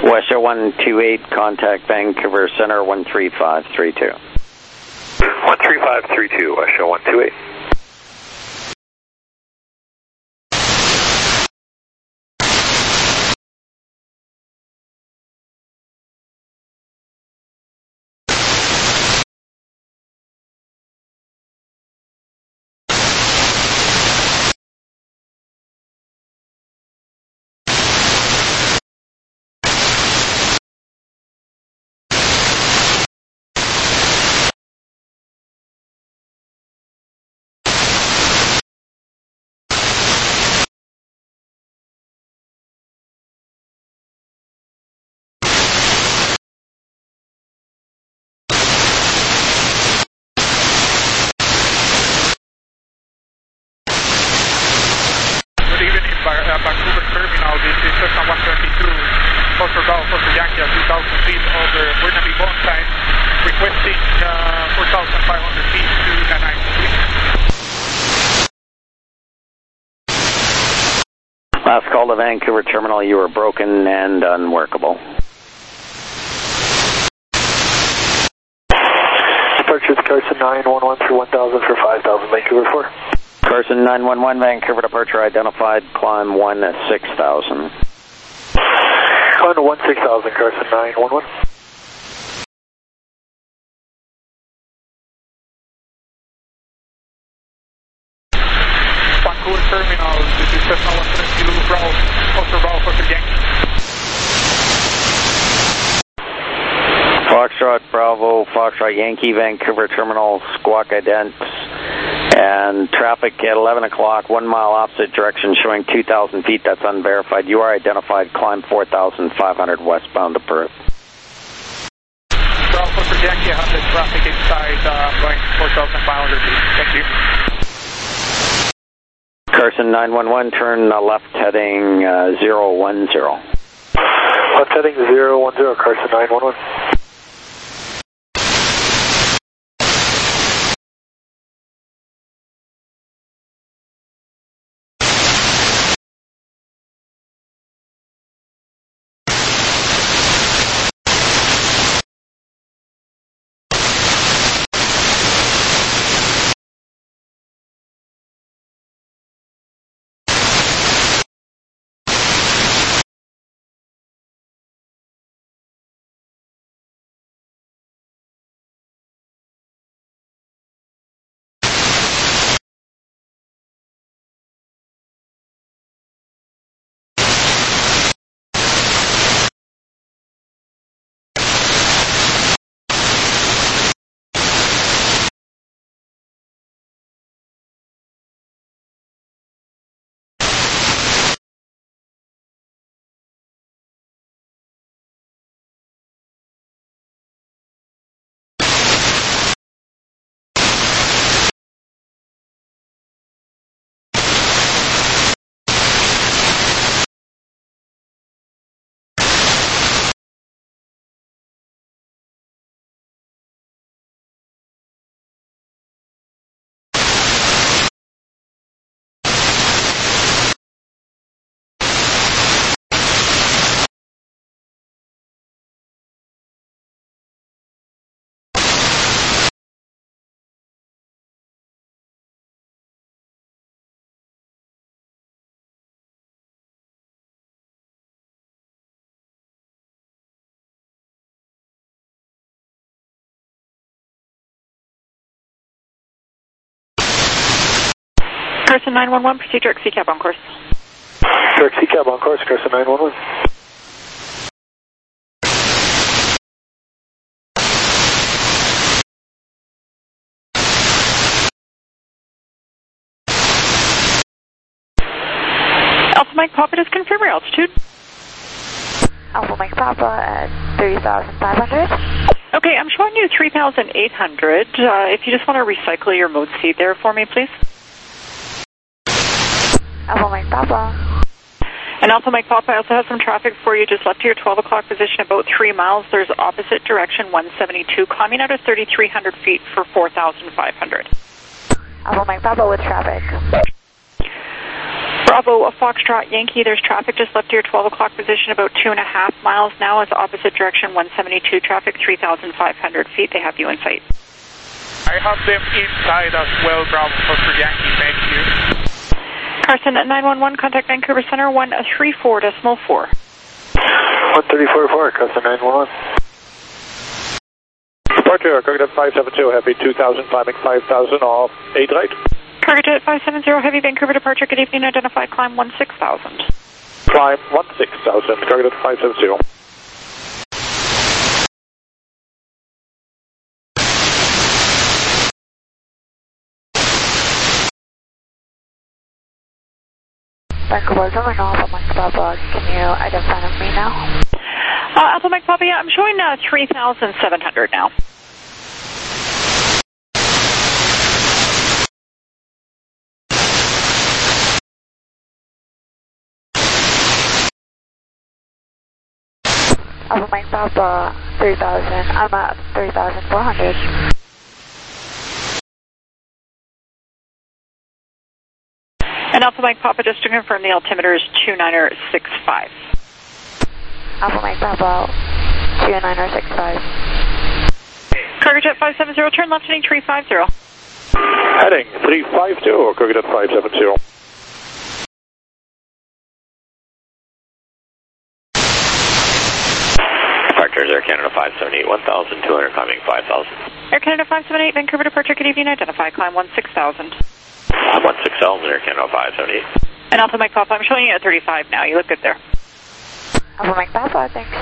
S7: West Show one two eight, contact Vancouver Center one three five three two.
S2: one three five three two, West Show one two eight.
S12: Vancouver Terminal, this is Cessna one thirty-two, Foster Golf, Foster Yankee at two thousand feet over Burnaby Bond time, requesting uh, four thousand five hundred feet to Nanaimo, please.
S7: Last call to Vancouver Terminal, you were broken and unworkable.
S11: Departure to Carson nine one one through one thousand for five thousand, Vancouver four.
S7: Carson nine one one, Vancouver departure identified, climb one six thousand.
S11: Climb to one six thousand, Carson nine one one.
S12: Vancouver Terminal, this is Cessna one thirty-two, Bravo, Foster Bravo, Foster Yankee.
S7: Foxtrot Bravo, Foxtrot Yankee, Vancouver Terminal, squawk ident. And traffic at eleven o'clock, one mile opposite direction showing two thousand feet, that's unverified. You are identified, climb four thousand five hundred westbound to Perth.
S12: Bravo, Foster Yankee, I have the traffic inside, uh, going four thousand five hundred feet. Thank you.
S7: Carson nine one one, turn uh, left heading uh, zero one zero.
S11: Left heading zero one zero, Carson nine one one.
S13: Carson nine one one, proceed direct C cab on course.
S11: Direct C cab on course, Carson nine one one.
S13: Alpha Mike Papa, just confirm your altitude.
S6: Alpha Mike Papa at three thousand five hundred.
S13: Okay, I'm showing you three thousand eight hundred. Uh, if you just want to recycle your mode seat there for me, please.
S6: Alpha Mike Papa.
S13: And Alpha Mike Papa, I also have some traffic for you just left to your twelve o'clock position, about three miles. There's opposite direction one seventy-two, climbing out of thirty-three hundred feet for four thousand five hundred.
S6: Alpha Mike Papa with traffic.
S13: Bravo, a Foxtrot Yankee. There's traffic just left your twelve o'clock position, about two and a half miles now. It's opposite direction, one seventy-two traffic, three thousand five hundred feet. They have you in sight.
S12: I have them inside as well, Bravo, Foxtrot Yankee. Thank you.
S13: Carson at nine one one, contact Vancouver Center, one three four decimal four.
S2: one thirty-four four, Carson nine one one.
S14: Departure, Cargojet five seven two, Heavy two thousand, climbing five thousand, off eight right.
S13: Cargojet five seven zero, Heavy Vancouver departure, good evening, identified climb one six thousand.
S14: Climb one six thousand, Cargojet five seven zero.
S6: Vancouver Terminal, Alpha Mike Papa, can you identify me now?
S13: Uh, Alpha Mike Papa, yeah, I'm showing uh, three thousand seven hundred now.
S6: Alpha Mike Papa, three thousand, I'm at three thousand four hundred.
S13: And Alpha Mike Papa, just to confirm, the altimeter is two nine six five.
S6: Alpha Mike Papa, two nine six five.
S13: Cargojet five seven zero, turn left heading three five zero.
S14: Heading three five two, Cargojet five seven zero.
S2: Departures Air Canada five seven eight, one thousand two hundred, climbing five thousand.
S13: Air Canada five seven eight, Vancouver departure, good evening, identify, climb one six thousand.
S2: one six thousand, Air Canada five seven eight.
S13: And Alpha Mike Papa, I'm showing you at thirty-five now, you look good there.
S6: Alpha Mike Papa, thanks.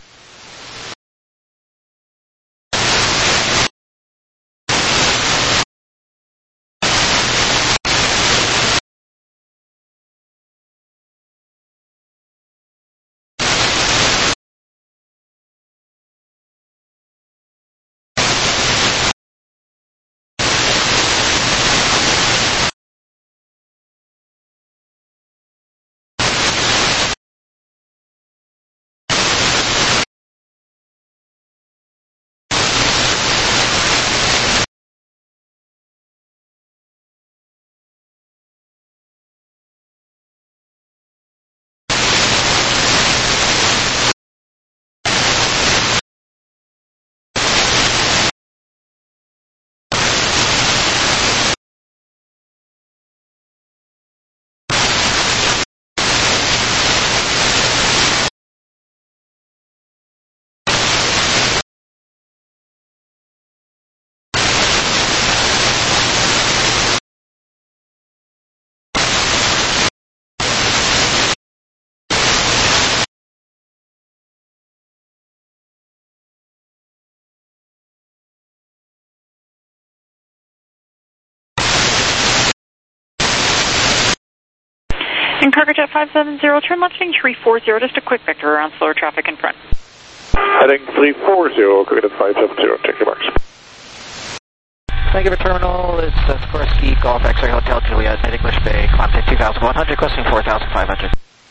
S13: And Cargojet five seven zero, turn left heading three four zero, just a quick vector around slower traffic in front.
S14: Heading three four zero, Cargojet five seven zero, take your marks.
S15: Vancouver Terminal, it's uh, Sikorsky, Golf X-Ray Hotel Juliet, Mid-English Bay, climb to two thousand one hundred, requesting four thousand five hundred.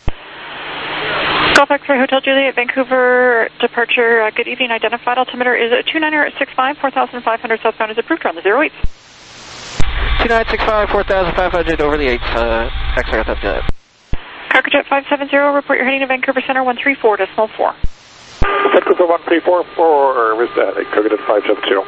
S13: Golf X-Ray Hotel Juliet, Vancouver departure, uh, good evening, identified altimeter is two nine six five, four thousand five hundred southbound is approved on the zero eight.
S15: two nine six five, four thousand five hundred over the eight, uh, X-Ray Hotel Juliet.
S13: Cargojet five seven zero, report you're heading to Vancouver Center, one three four decimal four.
S14: Vancouver one three four four, with that, Cargojet five seven zero.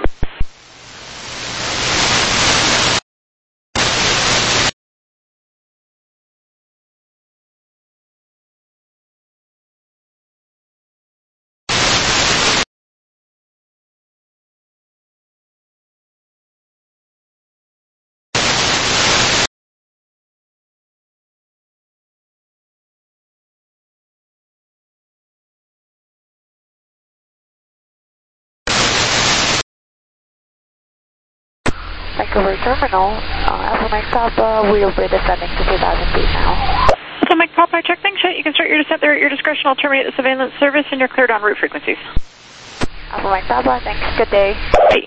S6: Vancouver Terminal, uh, Alpha Mike Papa, we'll be descending to two thousand feet now.
S13: So Mike Papa, I check things out. You can start your descent there at your discretion. I'll terminate the surveillance service and you're cleared on route frequencies.
S6: Alpha Mike Papa, thanks. Good day.
S13: Bye.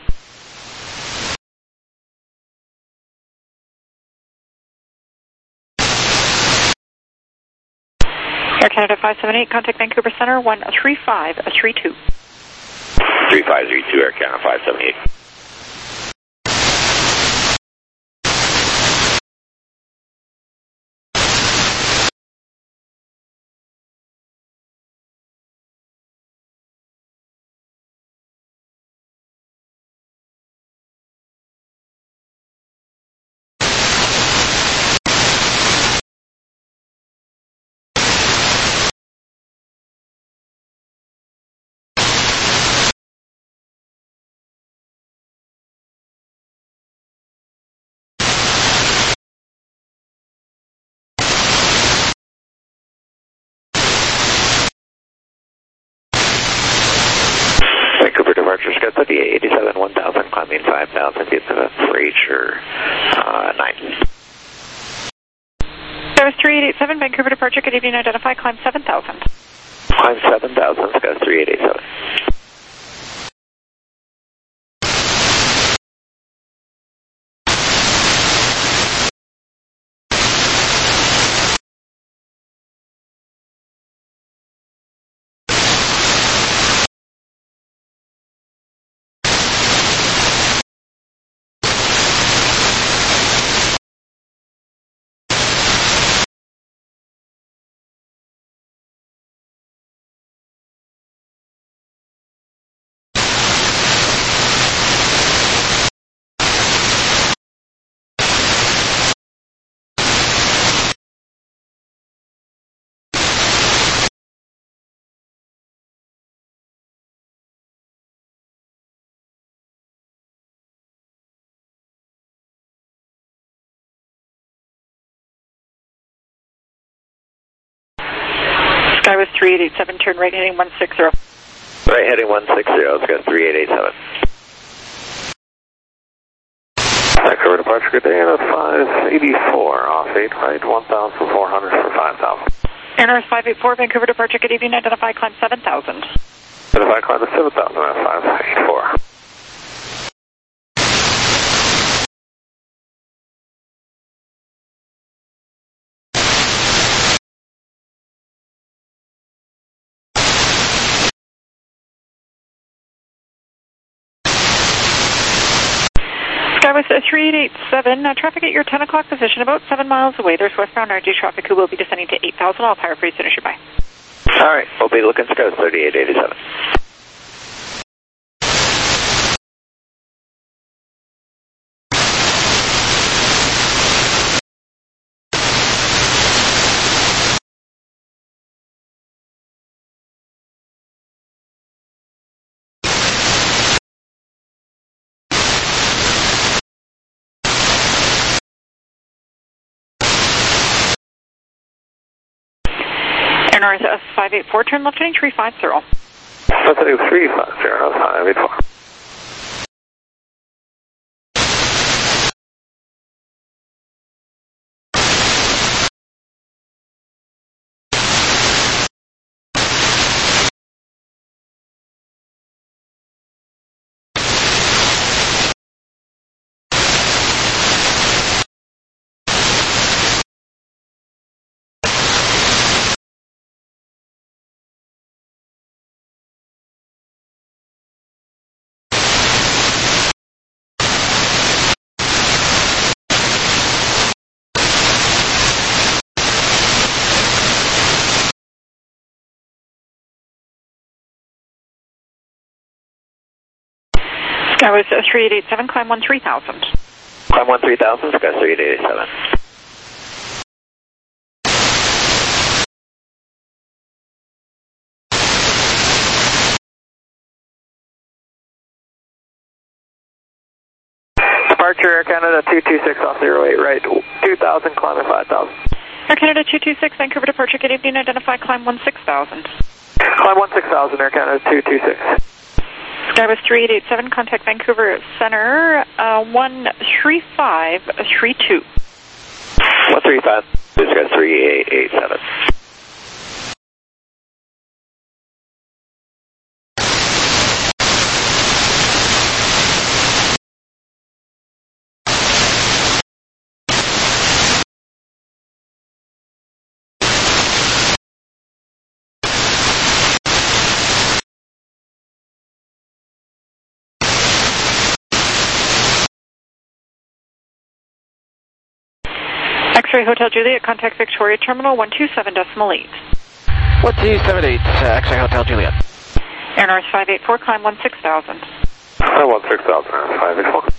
S13: Air Canada five seven eight, contact Vancouver Center, one three five three two.
S2: three five three two, Air Canada five seven eight.
S7: thirty-eight eighty-seven, one thousand, climbing five thousand feet to the Fraser uh, nine.
S13: That was three eight eight seven, Vancouver departure, good evening, identify, climb seven thousand.
S7: Climb seven thousand, Sky three eight eight seven.
S13: Sky was three eight eight seven, turn right heading one six zero.
S7: Right heading one six zero, let's go three eight eight seven. Vancouver departure, good day, and five eighty-four, off eight right, one thousand four hundred for five thousand.
S13: N R S five eight four, Vancouver departure, good evening, identify, climb seven thousand.
S7: Identify, climb to seven thousand, five eighty-four.
S13: Sky was three eight eight seven, uh, traffic at your ten o'clock position, about seven miles away. There's westbound R G traffic who will be descending to eight thousand, all power free as soon as you're by.
S7: Alright, we'll be looking to go thirty-eight eighty-seven.
S13: N R S five eight four, turn left heading three five zero.
S7: Left heading three five zero, five eight four.
S13: Sky was three eight eight seven, climb one three thousand.
S7: Climb one three thousand, Sky three eight eight seven. Departure Air Canada two two six off zero eight right, two thousand, climbing five thousand.
S13: Air Canada two two six, Vancouver departure, good evening, identify, climb one six thousand.
S7: Climb one six thousand, Air Canada two two six.
S13: Sky was three eight eight seven, contact Vancouver Center, uh, one three five three two.
S7: one three five, Sky three eight eight seven.
S13: X-ray Hotel Juliet, contact Victoria Terminal one two seven decimal eight.
S15: one two seven eight, uh, X-ray Hotel Juliet.
S13: Air North five eight four, climb one six thousand.
S7: Climb one six thousand, five eight four.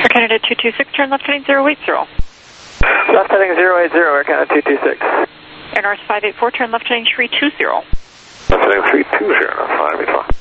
S13: Air Canada two two six, turn left heading zero eight zero.
S2: Left heading zero eight zero, Air Canada two two six.
S13: Air North five eight four, turn left heading three two zero.
S2: Left heading three two zero, five eight four.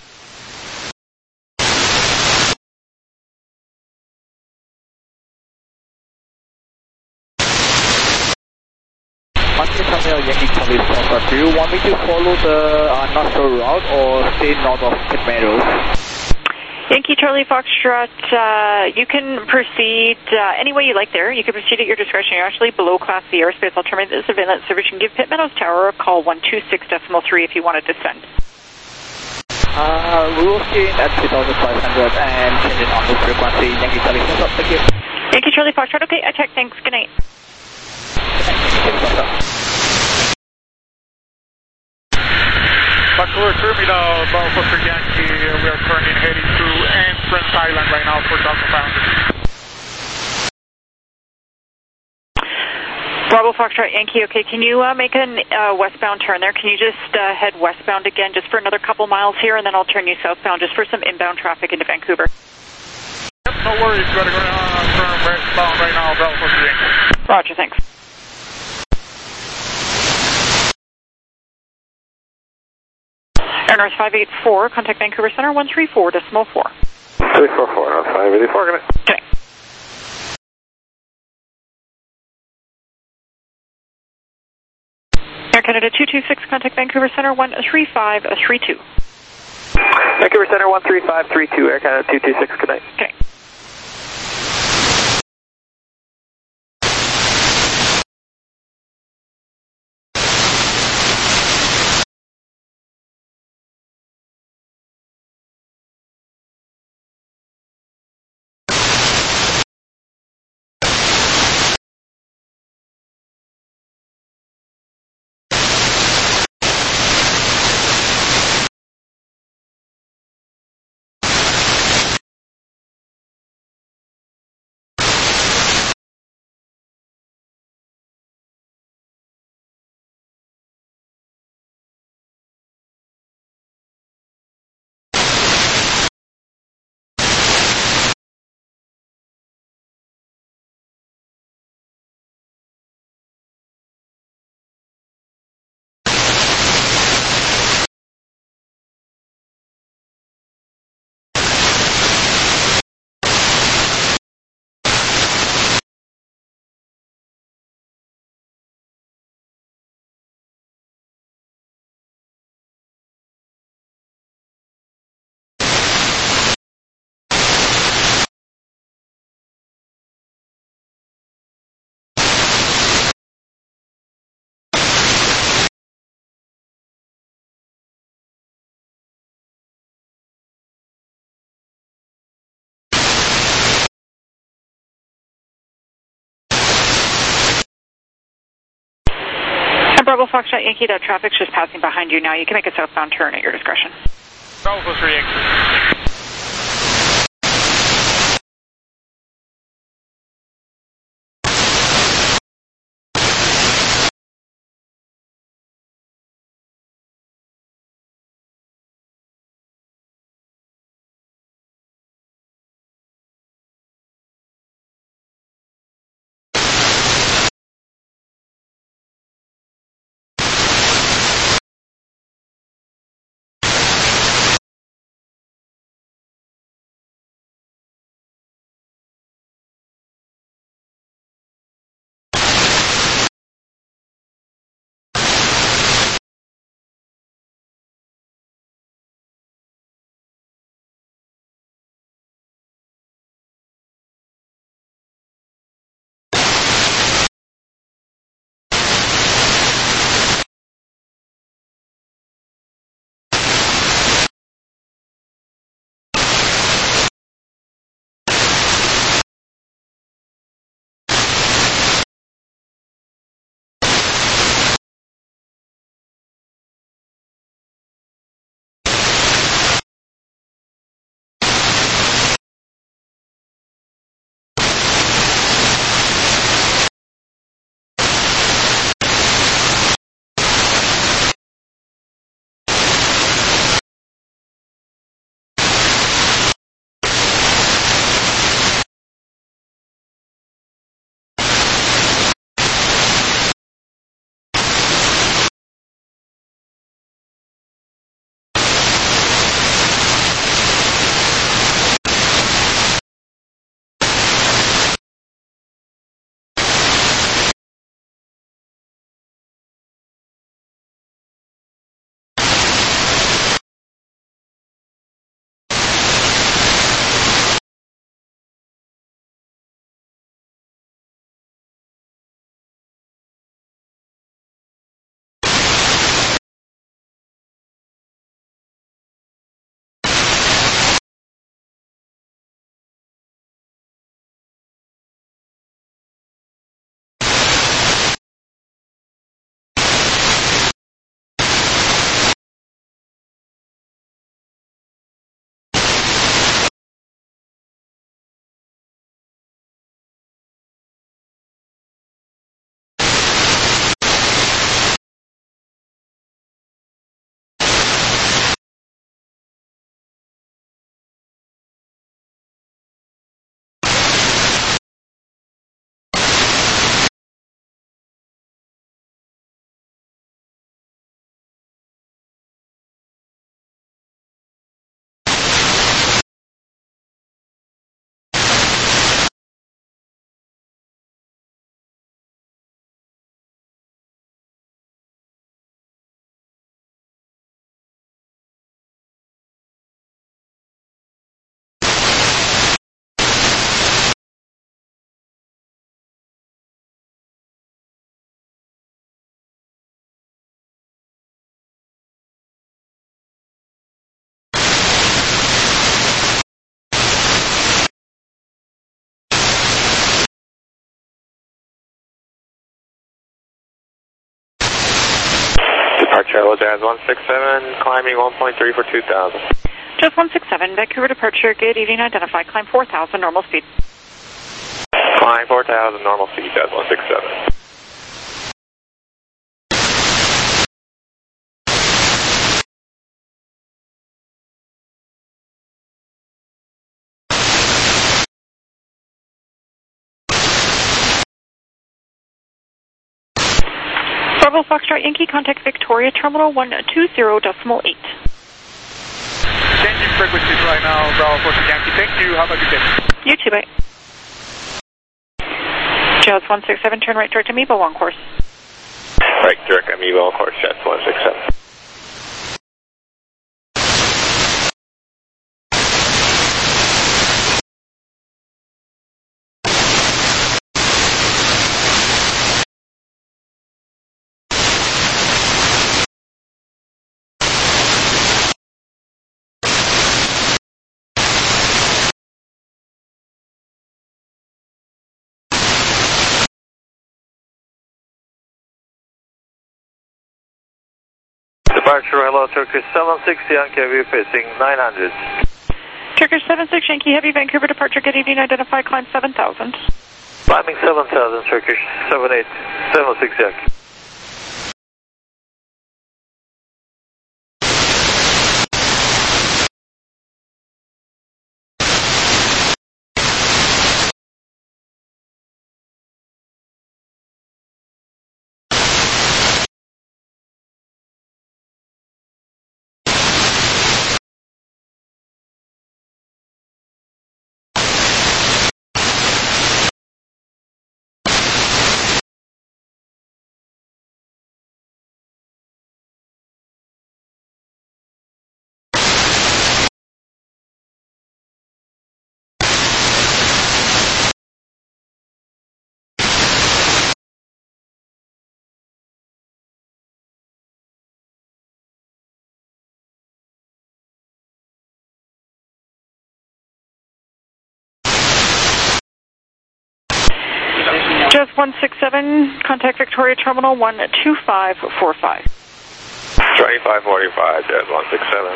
S15: Monkey Terminal, Yankee Charlie Alpha, do you want me to follow the uh, North Shore route or stay north of Pitt Meadows?
S13: Yankee Charlie Foxtrot, uh, you can proceed uh, any way you like there. You can proceed at your discretion. You're actually below Class C airspace. I'll terminate the surveillance service. You can give Pitt Meadows Tower a call one two six decimal three if you want to descend.
S15: Uh, we will stay in at three thousand five hundred and change it on the frequency. Yankee Charlie Foxtrot, thank you.
S13: Yankee Charlie Foxtrot, okay, I check, thanks, good night.
S12: Vancouver Terminal, Bravo Foster Yankee, we are currently heading to Entrance Island right now for Delta five hundred.
S13: Bravo Foxtrot Yankee, okay, can you uh, make a uh, westbound turn there? Can you just uh, head westbound again just for another couple miles here, and then I'll turn you southbound just for some inbound traffic into Vancouver?
S12: Yep, no worries, we're going to uh, turn westbound right now, Bravo Foster Yankee.
S13: Roger, thanks. Air North five eight four, contact Vancouver Center one three four decimal four.
S2: three four four, North five eight four, good night.
S13: Okay. Air Canada two two six, contact Vancouver Center one three five three two.
S2: Vancouver Center one three five three two, Air Canada two two six, good night.
S13: Okay. Bravo Foxtrot Yankee, that traffic's just passing behind you now. You can make a southbound turn at your discretion.
S12: Bravo Foster Yankee.
S2: departure, hello Jazz one six seven, climbing one point three for two thousand.
S13: Jazz one six seven, Vancouver departure, good evening, identify, climb four thousand, normal speed.
S2: Climb four thousand, normal speed, Jazz one six seven.
S13: Bravo Foxtrot Yankee, contact Victoria Terminal one two zero decimal eight.
S12: Changing frequencies right now, Bravo Foxtrot Yankee. Thank you. Have a good day.
S13: You too, bye. Jazz one six seven, turn right direct Amoeba on course.
S2: Right direct Amoeba on course, Jazz one six seven. Departure, hello, Turkish seven six Yankee, heavy facing nine hundred.
S13: Turkish seven six Yankee, heavy Vancouver departure, good evening, identify, climb seven thousand.
S2: Climbing seven thousand, Turkish seven eight, seven six Yankee.
S13: Jazz one six seven, contact Victoria Terminal one two five four five.
S2: twenty-five forty-five, Jazz one six seven.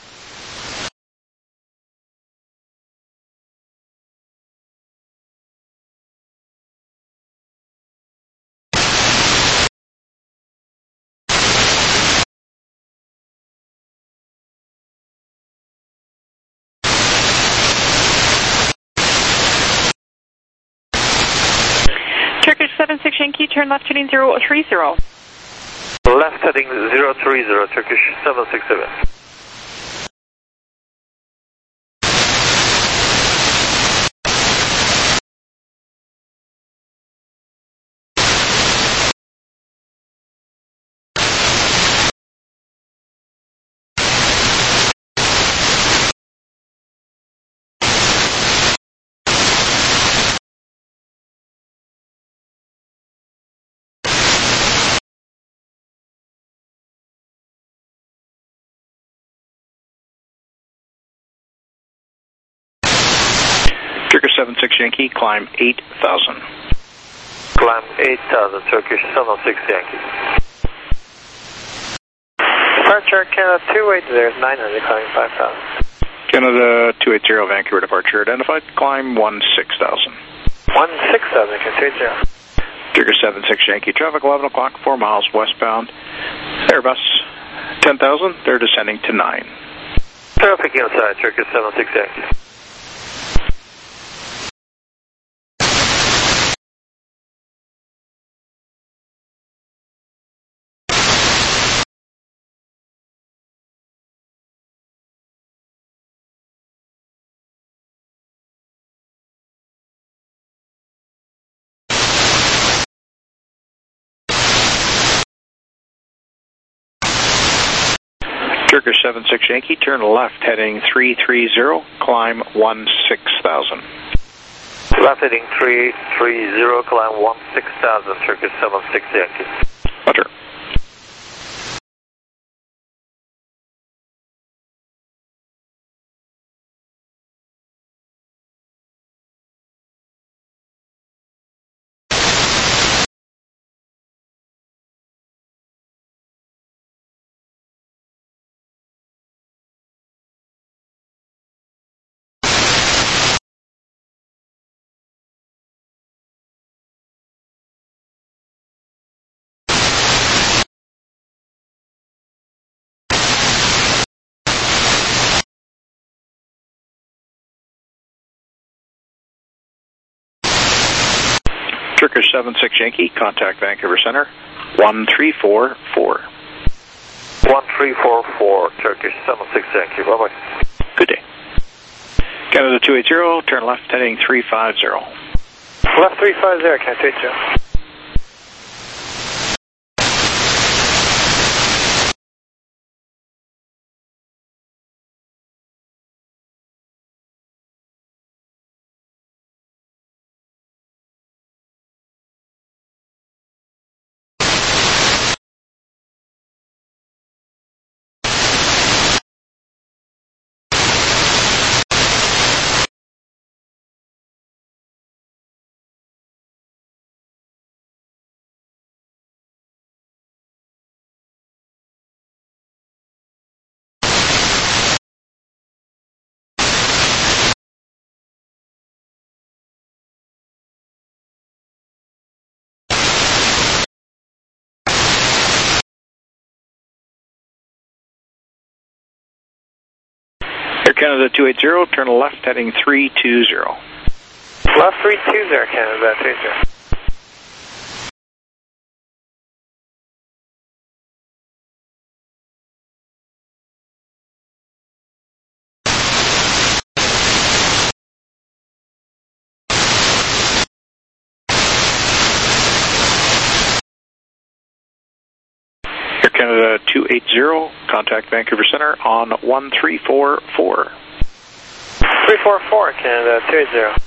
S13: Turkish seven six Yankee, turn left heading zero three zero.
S2: Left heading zero three zero, Turkish seven six seven.
S1: Turkish seven six Yankee, climb eight thousand.
S2: Climb eight thousand, Turkish seven six Yankee. Departure Canada two eighty, nine hundred, climbing five thousand.
S1: Canada two eighty, Vancouver departure identified, climb one six thousand.
S2: one six thousand, two eighty.
S1: Turkish seven six Yankee, traffic eleven o'clock, four miles westbound. Airbus ten thousand, they're descending to nine.
S2: Traffic inside, Turkish seven six Yankee.
S1: Turkish seven six Yankee, turn left heading three three zero, climb one six thousand.
S2: Left heading three three zero, climb one six thousand, Turkish seven six Yankee.
S1: Roger. Turkish seven six Yankee, contact Vancouver Center, one three four four.
S2: one three four four, Turkish seven six Yankee, bye-bye.
S1: Good day. Canada two eight zero, turn left heading three five zero.
S2: Left three five zero, Canada two eight zero.
S1: Air Canada two eight zero, turn left heading three two zero.
S2: Left three two zero, Canada two eight zero.
S1: Air Canada two eight zero, contact Vancouver Center on one three four four.
S2: three four four, Canada two eight zero.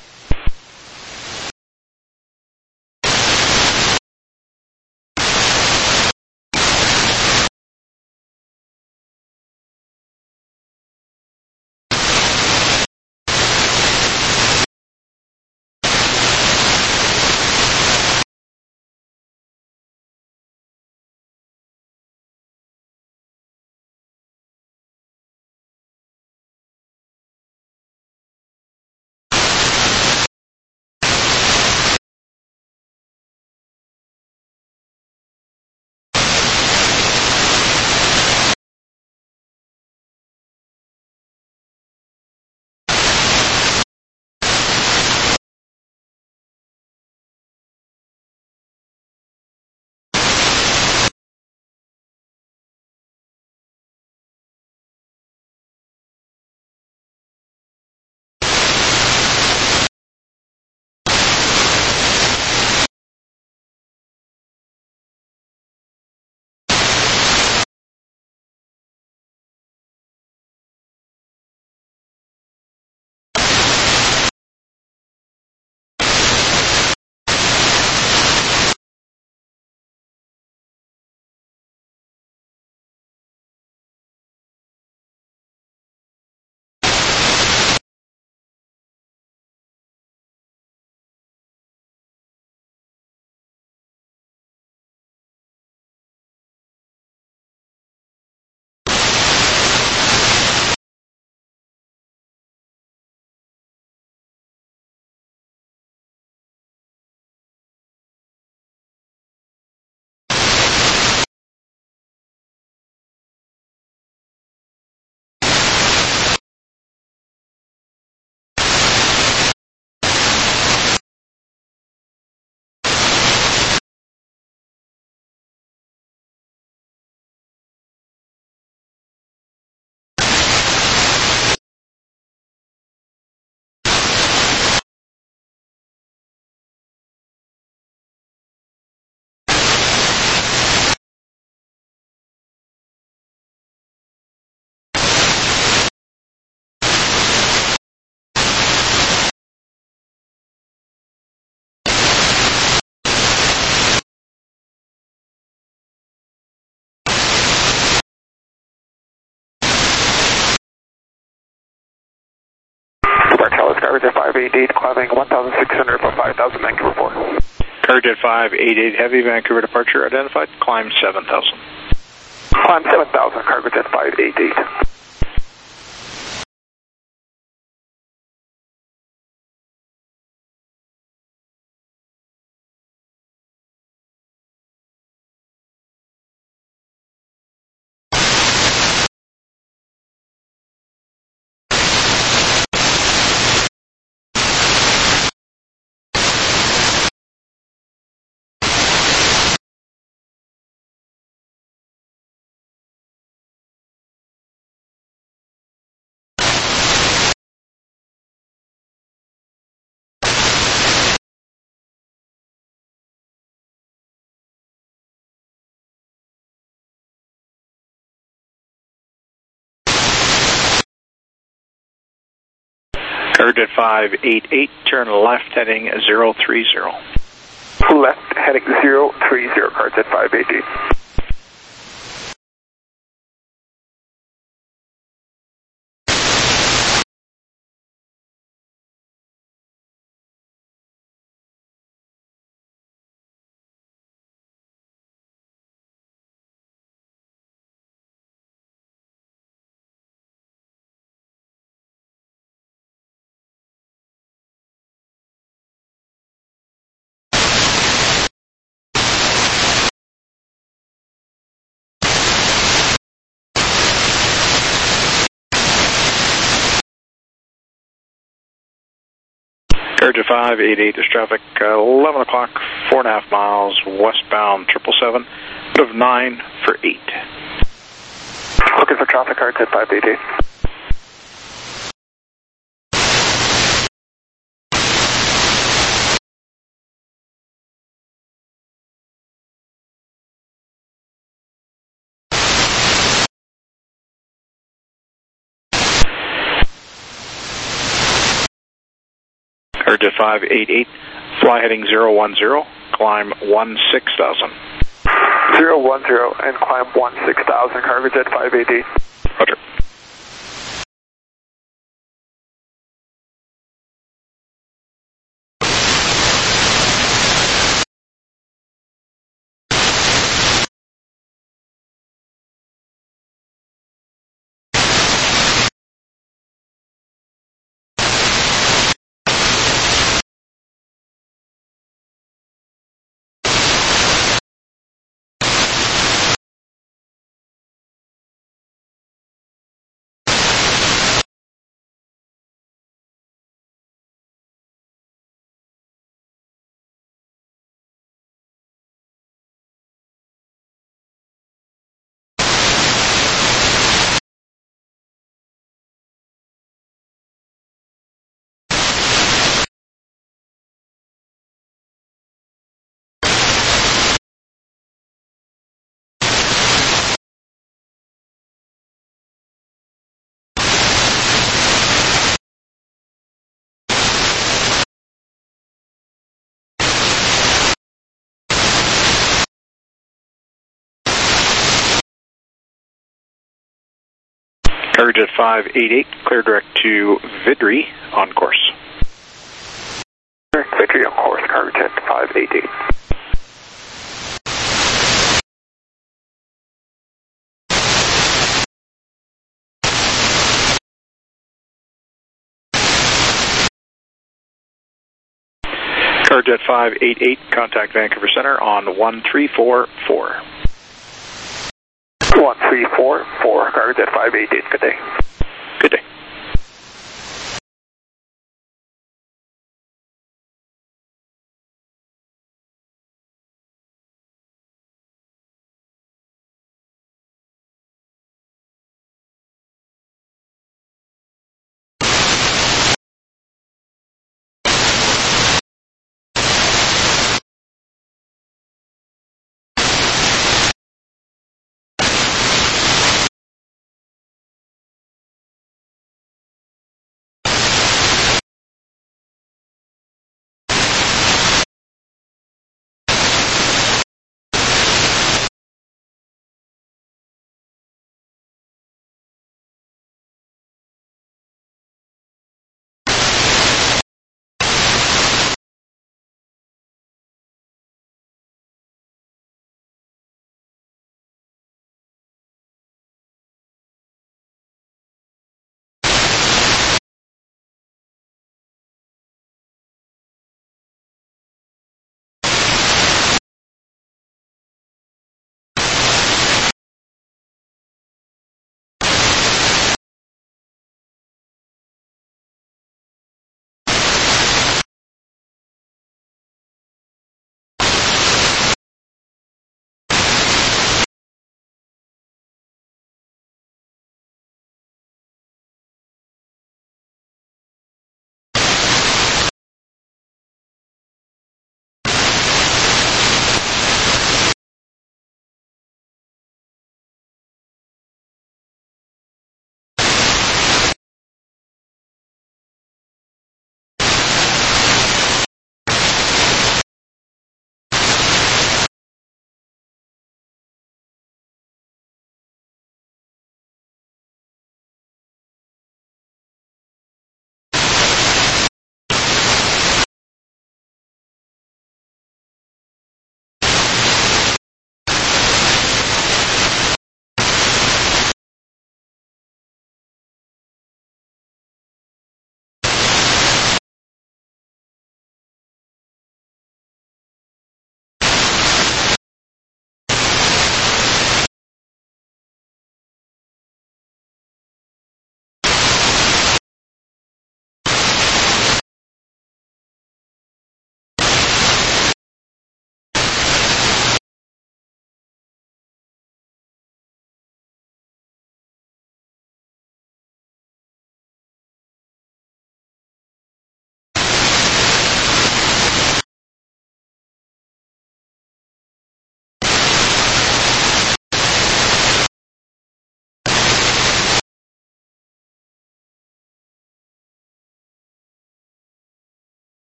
S2: Carrier five eight eight, climbing one thousand six hundred for five thousand, Vancouver four.
S1: Carrier five eight eight Heavy, Vancouver departure identified, climb seven thousand.
S2: Climb seven thousand, Carrier five eight eight.
S1: CarJet five eight eight, turn left heading zero three zero.
S2: Left heading zero three zero, CarJet five eight eight.
S1: CarJet five eight eight, there's traffic, uh, eleven o'clock, four and a half miles, westbound triple seven, of nine for eight.
S2: Looking for traffic, CarJet five eight eight.
S1: CarJet five eight eight, fly heading zero one zero, climb one six thousand.
S2: zero one zero and climb one six thousand, CarJet five eight eight.
S1: Roger. CarJet five eight eight, clear direct to Vidri, on course.
S2: Vidri on course, CarJet five eight eight.
S1: CarJet five eight eight, contact Vancouver Center on one three four four.
S2: one three four four, CarJet five eight eight, good day.
S1: Good day.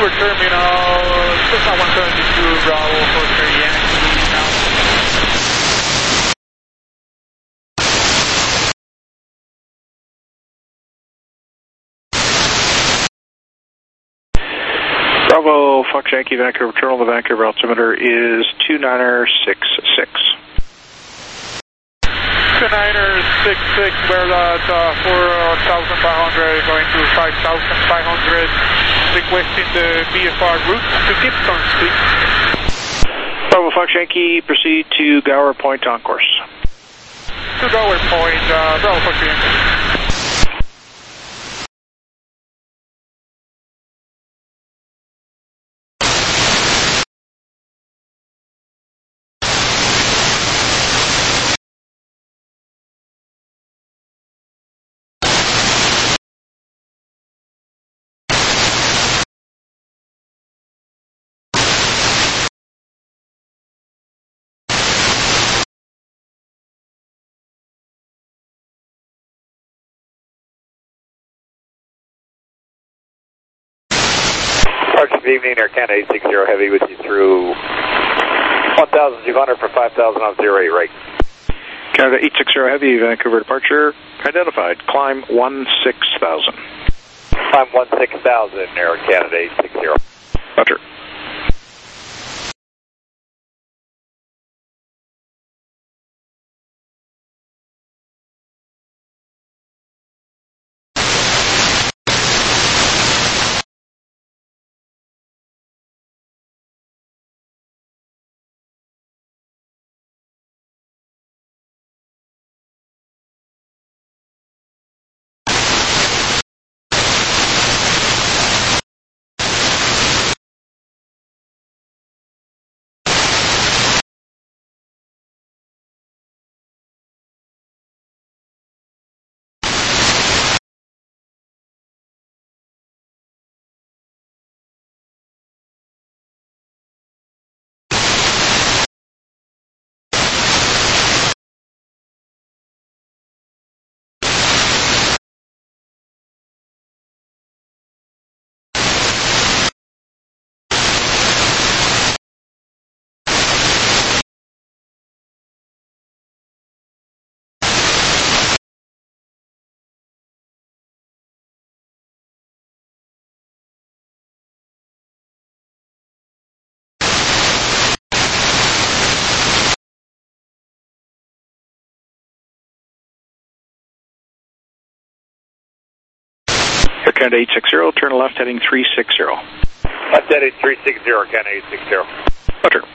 S12: Vancouver Terminal, Cessna one seventy-two, Bravo for Yankee now.
S1: Bravo, Fox Yankee, Vancouver Terminal. The Vancouver altimeter is two niner six six.
S12: two niner six six, we're at uh, four thousand five hundred, going to five thousand five hundred, requesting the B F R route to Gibson, please.
S1: Bravo, Fox Yankee, proceed to Gower Point on course.
S12: To Gower Point, uh, Bravo, Fox Yankee.
S14: Good evening, Air Canada eight sixty Heavy with you through one thousand two hundred for five thousand on zero eight right.
S1: Canada eight sixty Heavy, Vancouver departure identified. Climb one six thousand.
S14: Climb one six thousand, Air Canada eight sixty.
S1: Roger. Air Canada eight sixty, turn left heading three sixty.
S14: Left heading three sixty, Canada eight sixty.
S1: Roger.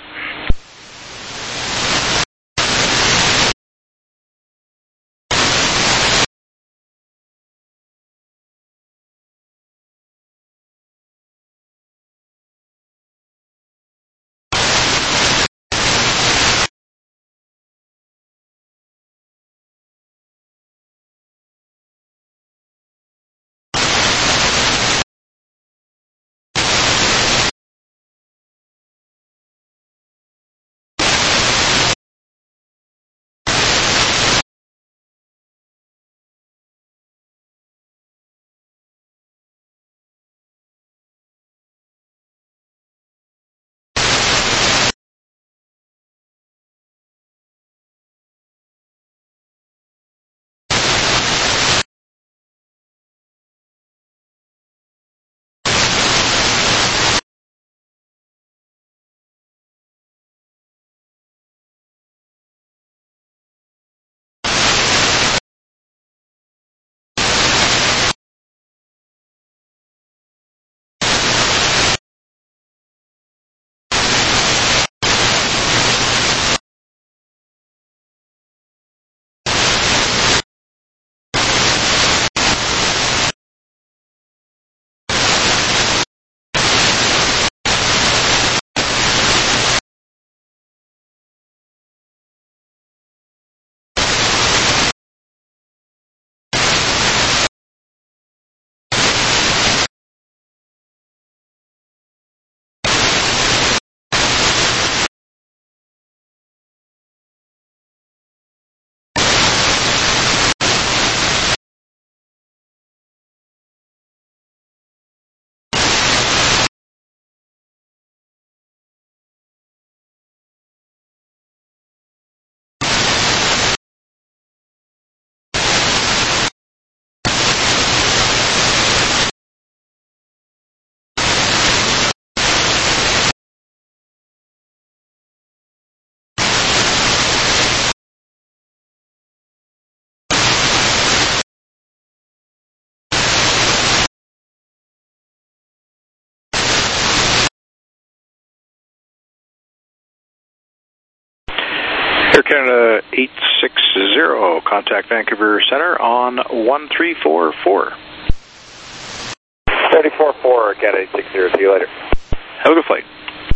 S1: Air Canada eight six zero, contact Vancouver Center on one three four four.
S14: thirty-four four, Air Canada eight six zero, see you later.
S1: Have a good flight.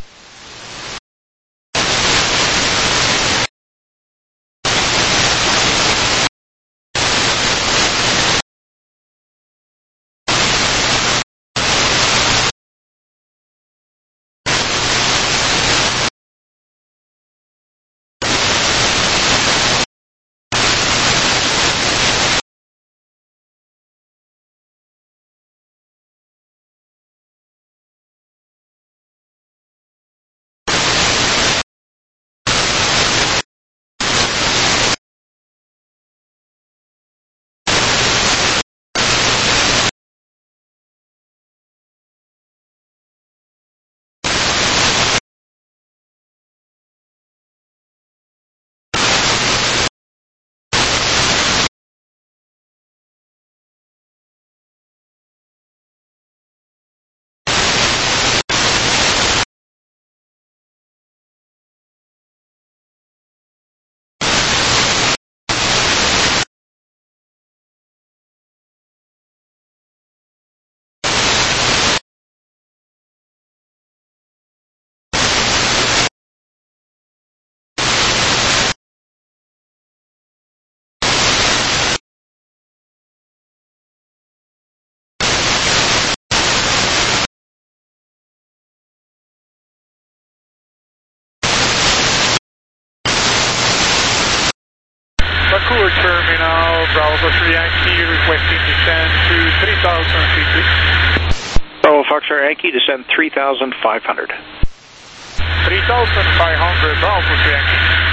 S12: Vancouver Terminal, Bravo three Yankee, requesting descent to three thousand feet, please.
S1: Bravo Foxtrot Yankee, descend three thousand five hundred.
S12: three thousand five hundred, Bravo three Yankee.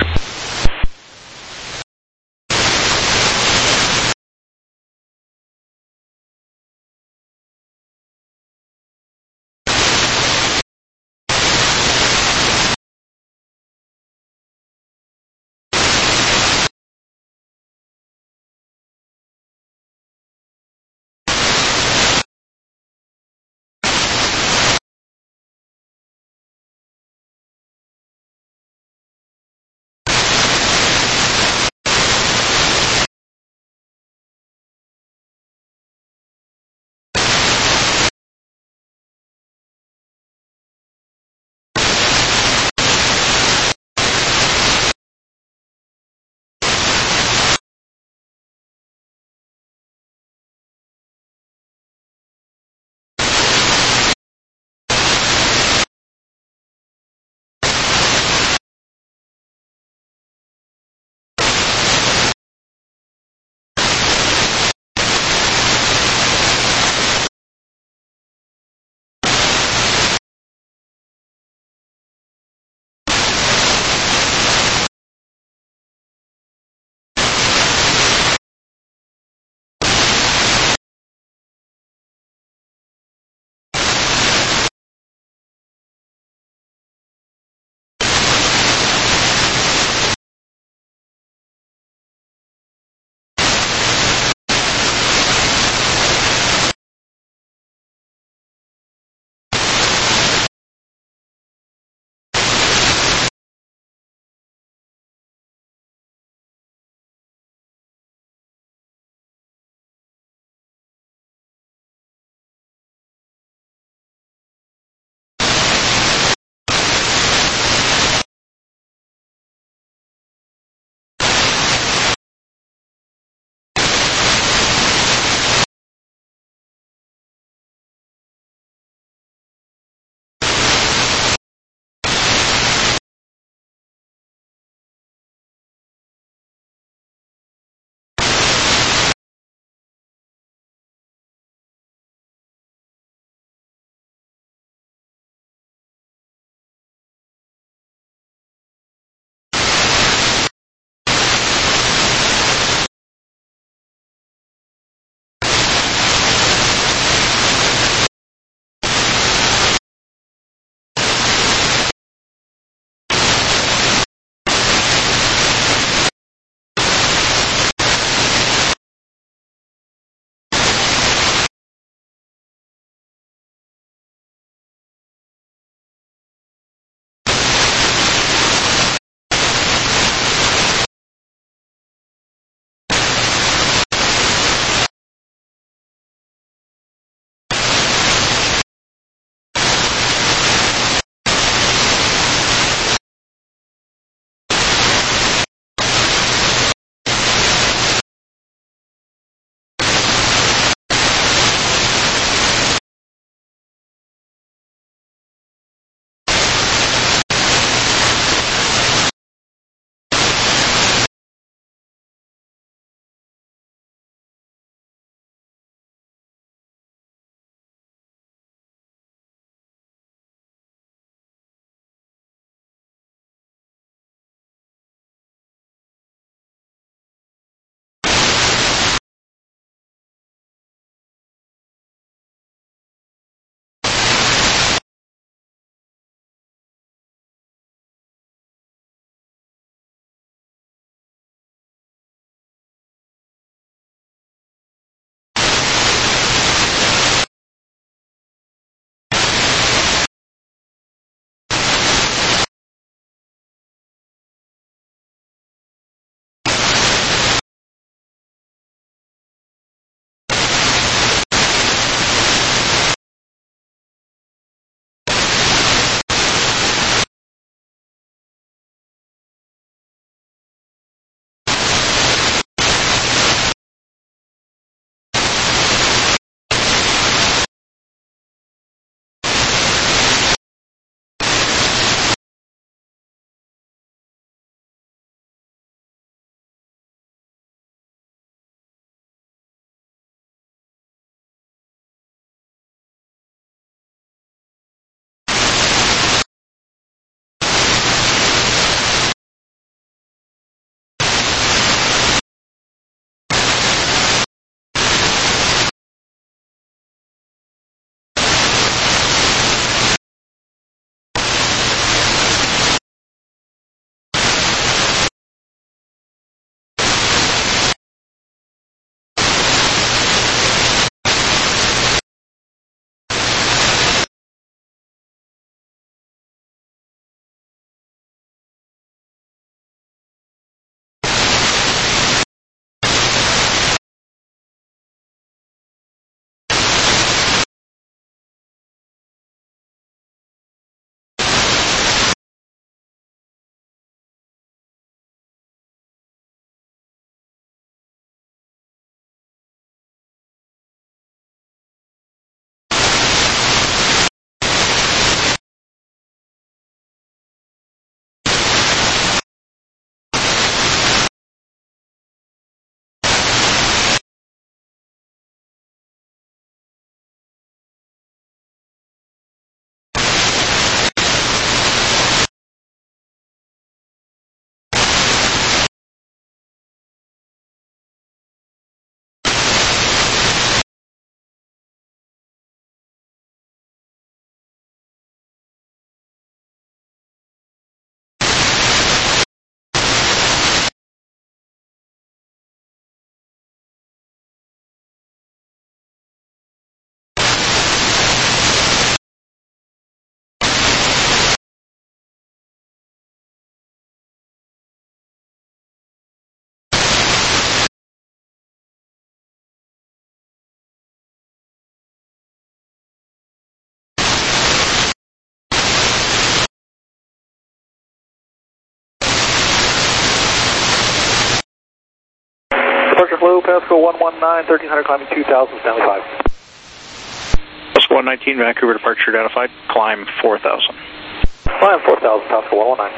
S11: Departure flow, Pasco one one nine, thirteen hundred, climbing two thousand, Stanley five.
S1: Pasco one nineteen, Vancouver departure identified, climb four thousand.
S11: Climb four thousand, Pasco one one nine.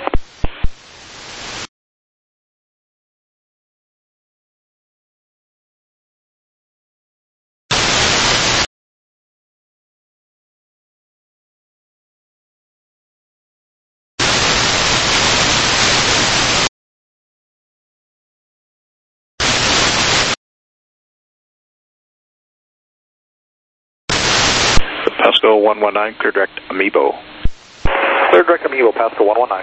S1: Pasco one one nine, clear direct Amiibo.
S11: Clear direct Amiibo, Pasco one one nine.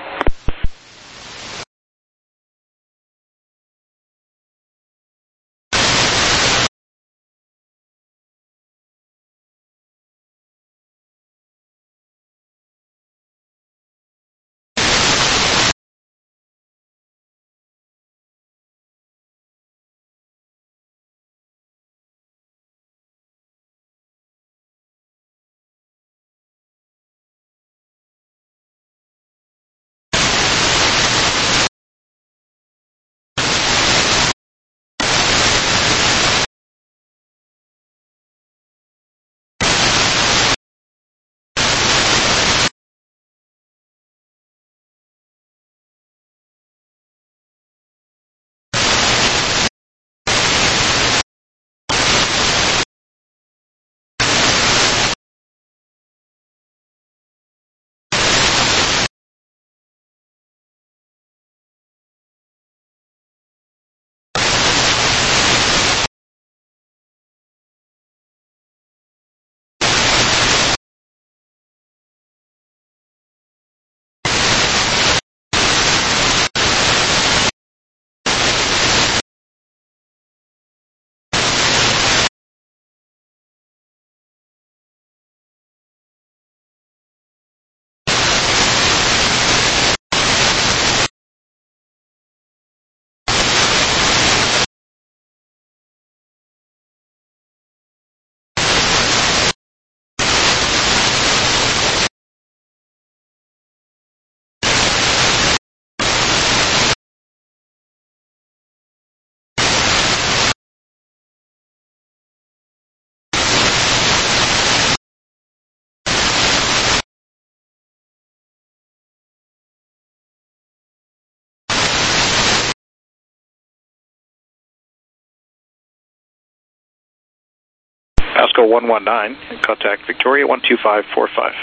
S1: Pasco one one nine, contact Victoria one two five four five.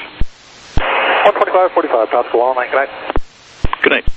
S11: one twenty-five forty-five, Pasco one one nine, good night.
S1: Good night.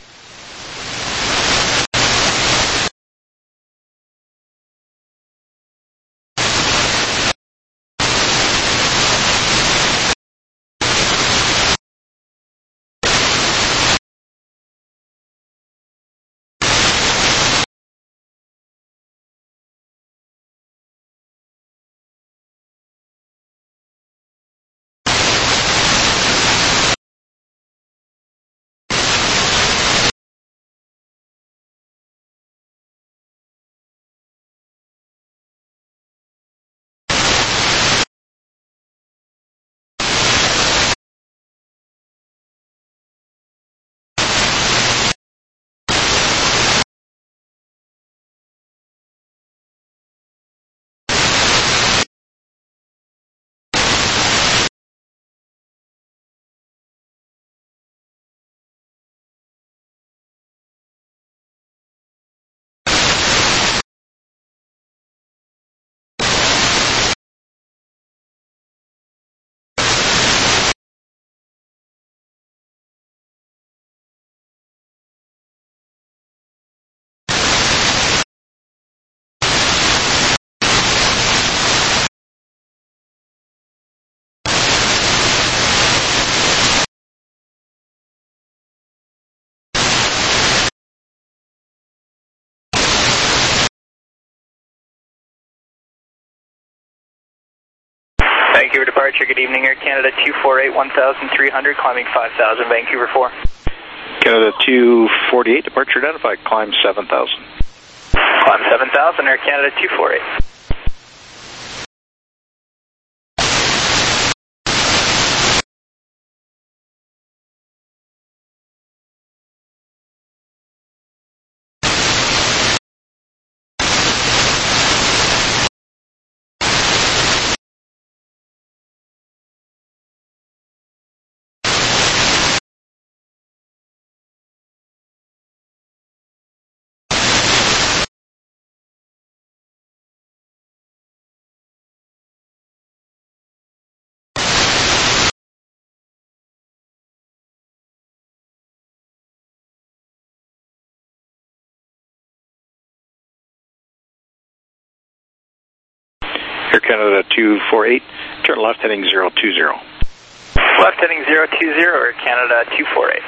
S16: Vancouver departure, good evening, Air Canada two four eight, one thousand three hundred, climbing five thousand, Vancouver four.
S1: Canada two forty-eight, departure identified, climb seven thousand.
S16: Climb seven thousand, Air Canada two four eight.
S1: Air Canada two four eight, turn left heading zero two zero.
S16: Left heading zero two zero, Air Canada two four eight.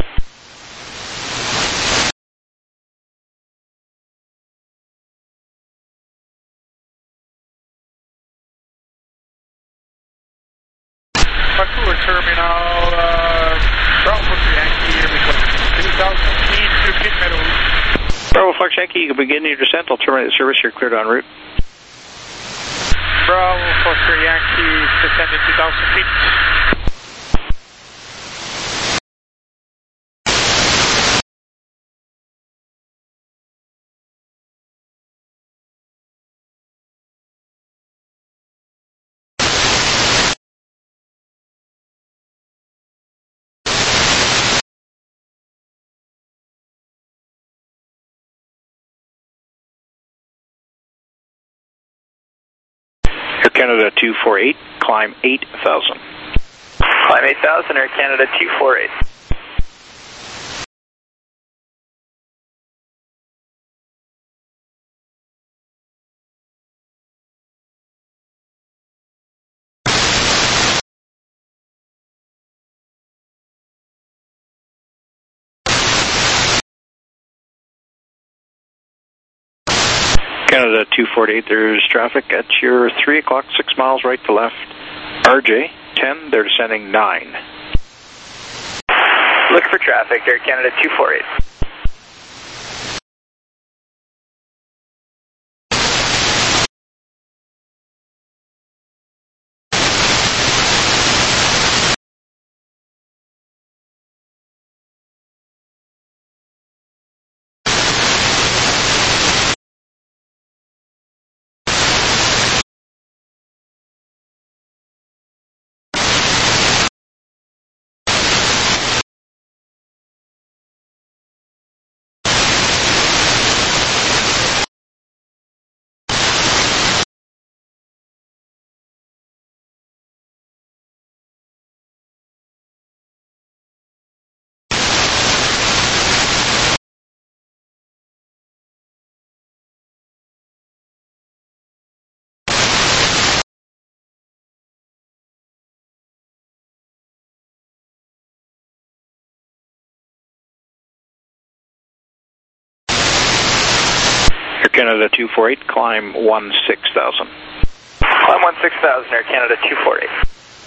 S12: Vancouver Terminal, uh, Bravo Fox Yankee, request two thousand feet to Pit Meadows.
S1: Bravo Fox Yankee, you can begin your descent. I'll terminate the service. You're cleared en route.
S12: Bravo Fox Yankee, descending two thousand feet.
S1: Air Canada two four eight, climb eight thousand.
S16: Climb eight thousand, Air Canada two four eight.
S1: Canada two forty-eight, there's traffic at your three o'clock, six miles right to left. R J ten, they're descending nine.
S16: Look for traffic, Air Canada two four eight.
S1: Air Canada two four eight, climb one six thousand.
S16: Climb one six thousand, Air Canada two four eight.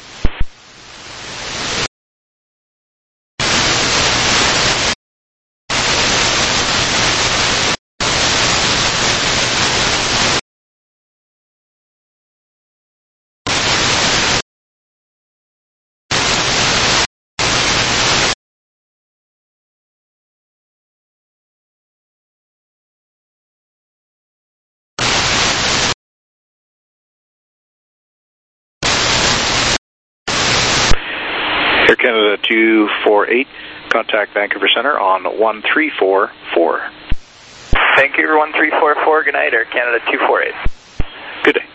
S1: Air Canada two four eight, contact Vancouver Centre on one three four four.
S16: Vancouver one three four four, good night, Air Canada two four eight.
S1: Good day.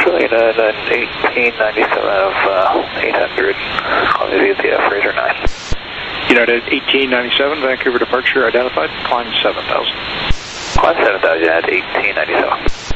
S2: United eighteen ninety-seven of uh, eight hundred, climb V Z F Razor nine.
S1: United eighteen ninety-seven, Vancouver departure identified, climb seven thousand.
S2: Climb seven thousand, United eighteen ninety-seven.